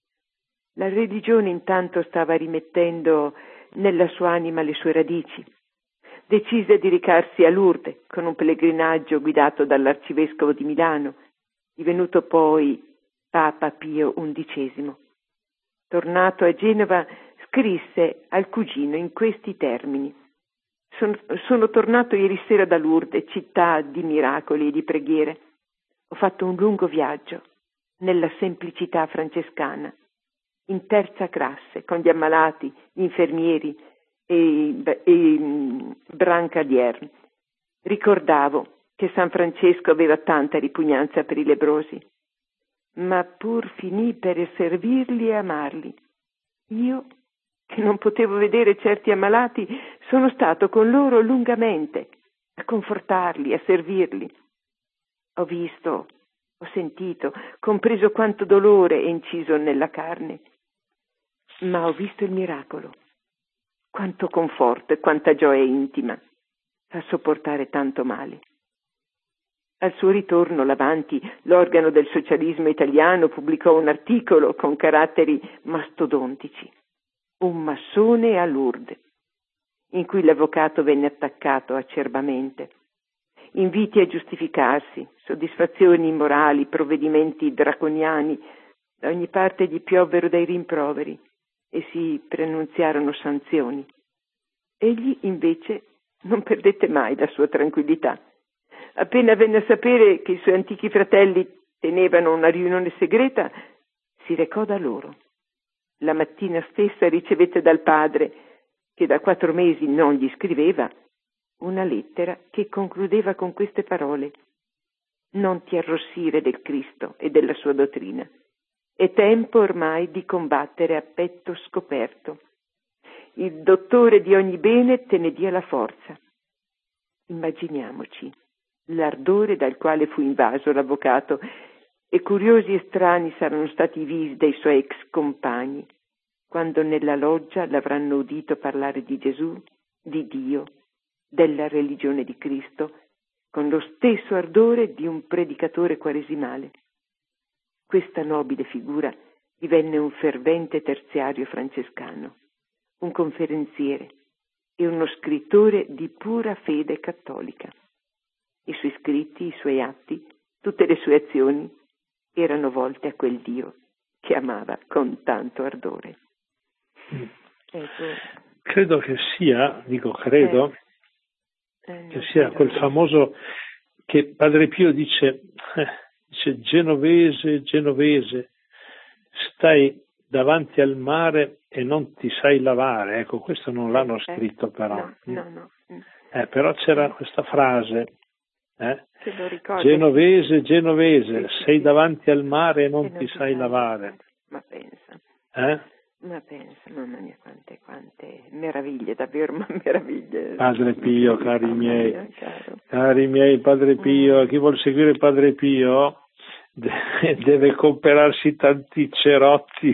La religione intanto stava rimettendo nella sua anima le sue radici. Decise di recarsi a Lourdes con un pellegrinaggio guidato dall'arcivescovo di Milano, divenuto poi Papa Pio undicesimo. Tornato a Genova, scrisse al cugino in questi termini: Sono, sono tornato ieri sera da Lourdes, città di miracoli e di preghiere. Ho fatto un lungo viaggio nella semplicità francescana, in terza classe, con gli ammalati, gli infermieri e, e brancadier. Ricordavo che San Francesco aveva tanta ripugnanza per i lebbrosi, ma pur finì per servirli e amarli. Io, che non potevo vedere certi ammalati, sono stato con loro lungamente, a confortarli, a servirli. Ho visto, ho sentito, compreso quanto dolore è inciso nella carne, ma ho visto il miracolo, quanto conforto e quanta gioia intima a sopportare tanto male. Al suo ritorno, l'Avanti, l'organo del socialismo italiano, pubblicò un articolo con caratteri mastodontici: Un massone a Lourdes, in cui l'avvocato venne attaccato acerbamente. inviti a giustificarsi, soddisfazioni immorali, provvedimenti draconiani, da ogni parte gli piovvero dei rimproveri e si preannunziarono sanzioni. Egli invece non perdette mai la sua tranquillità. Appena venne a sapere che i suoi antichi fratelli tenevano una riunione segreta, si recò da loro. La mattina stessa ricevette dal padre, che da quattro mesi non gli scriveva, una lettera che concludeva con queste parole: non ti arrossire del Cristo e della sua dottrina. È tempo ormai di combattere a petto scoperto. Il dottore di ogni bene te ne dia la forza. Immaginiamoci l'ardore dal quale fu invaso l'avvocato, e curiosi e strani saranno stati i visi dei suoi ex compagni quando nella loggia l'avranno udito parlare di Gesù, di Dio, della religione di Cristo, con lo stesso ardore di un predicatore quaresimale. Questa nobile figura divenne un fervente terziario francescano, un conferenziere e uno scrittore di pura fede cattolica. I suoi scritti, i suoi atti, tutte le sue azioni erano volte a quel Dio che amava con tanto ardore. Mm. Ecco. Credo che sia, dico credo, eh, eh, che sia quel famoso che Padre Pio dice, eh, dice genovese, genovese, stai davanti al mare e non ti sai lavare. Ecco, questo non l'hanno eh, scritto però. No, no, no. Eh, però c'era questa frase, eh? Che lo ricordo, genovese, sì. genovese, sì, sei sì, davanti al mare e non, non ti ti sai sai lavare. Ma pensa. Eh? Ma pensa, mamma mia, quante, quante meraviglie, davvero, ma meraviglie. Padre Pio, cari mamma miei, mia, cari miei, Padre Pio, mm. chi vuol seguire Padre Pio deve, deve comperarsi tanti cerotti,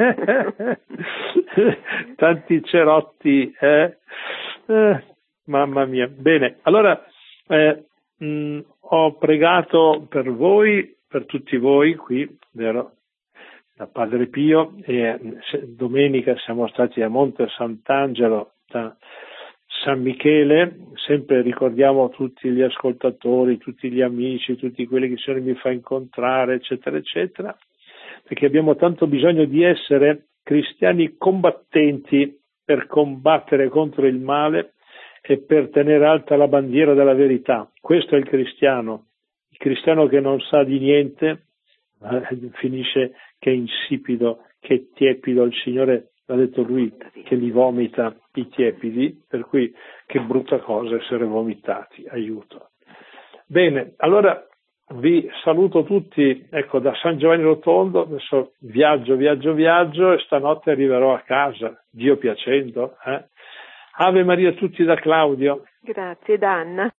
tanti cerotti, eh? Eh, mamma mia. Bene, allora eh, mh, ho pregato per voi, per tutti voi qui, vero? Da Padre Pio, e domenica siamo stati a Monte Sant'Angelo, da San Michele. Sempre ricordiamo tutti gli ascoltatori, tutti gli amici, tutti quelli che il Signore mi fa incontrare, eccetera, eccetera, perché abbiamo tanto bisogno di essere cristiani combattenti per combattere contro il male e per tenere alta la bandiera della verità. Questo è il cristiano, il cristiano che non sa di niente, finisce che è insipido, che è tiepido. Il Signore l'ha detto lui, che li vomita i tiepidi, per cui che brutta cosa essere vomitati, aiuto. Bene, allora vi saluto tutti, ecco, da San Giovanni Rotondo. Adesso viaggio, viaggio, viaggio e stanotte arriverò a casa, Dio piacendo. Eh? Ave Maria a tutti da Claudio. Grazie, da Anna.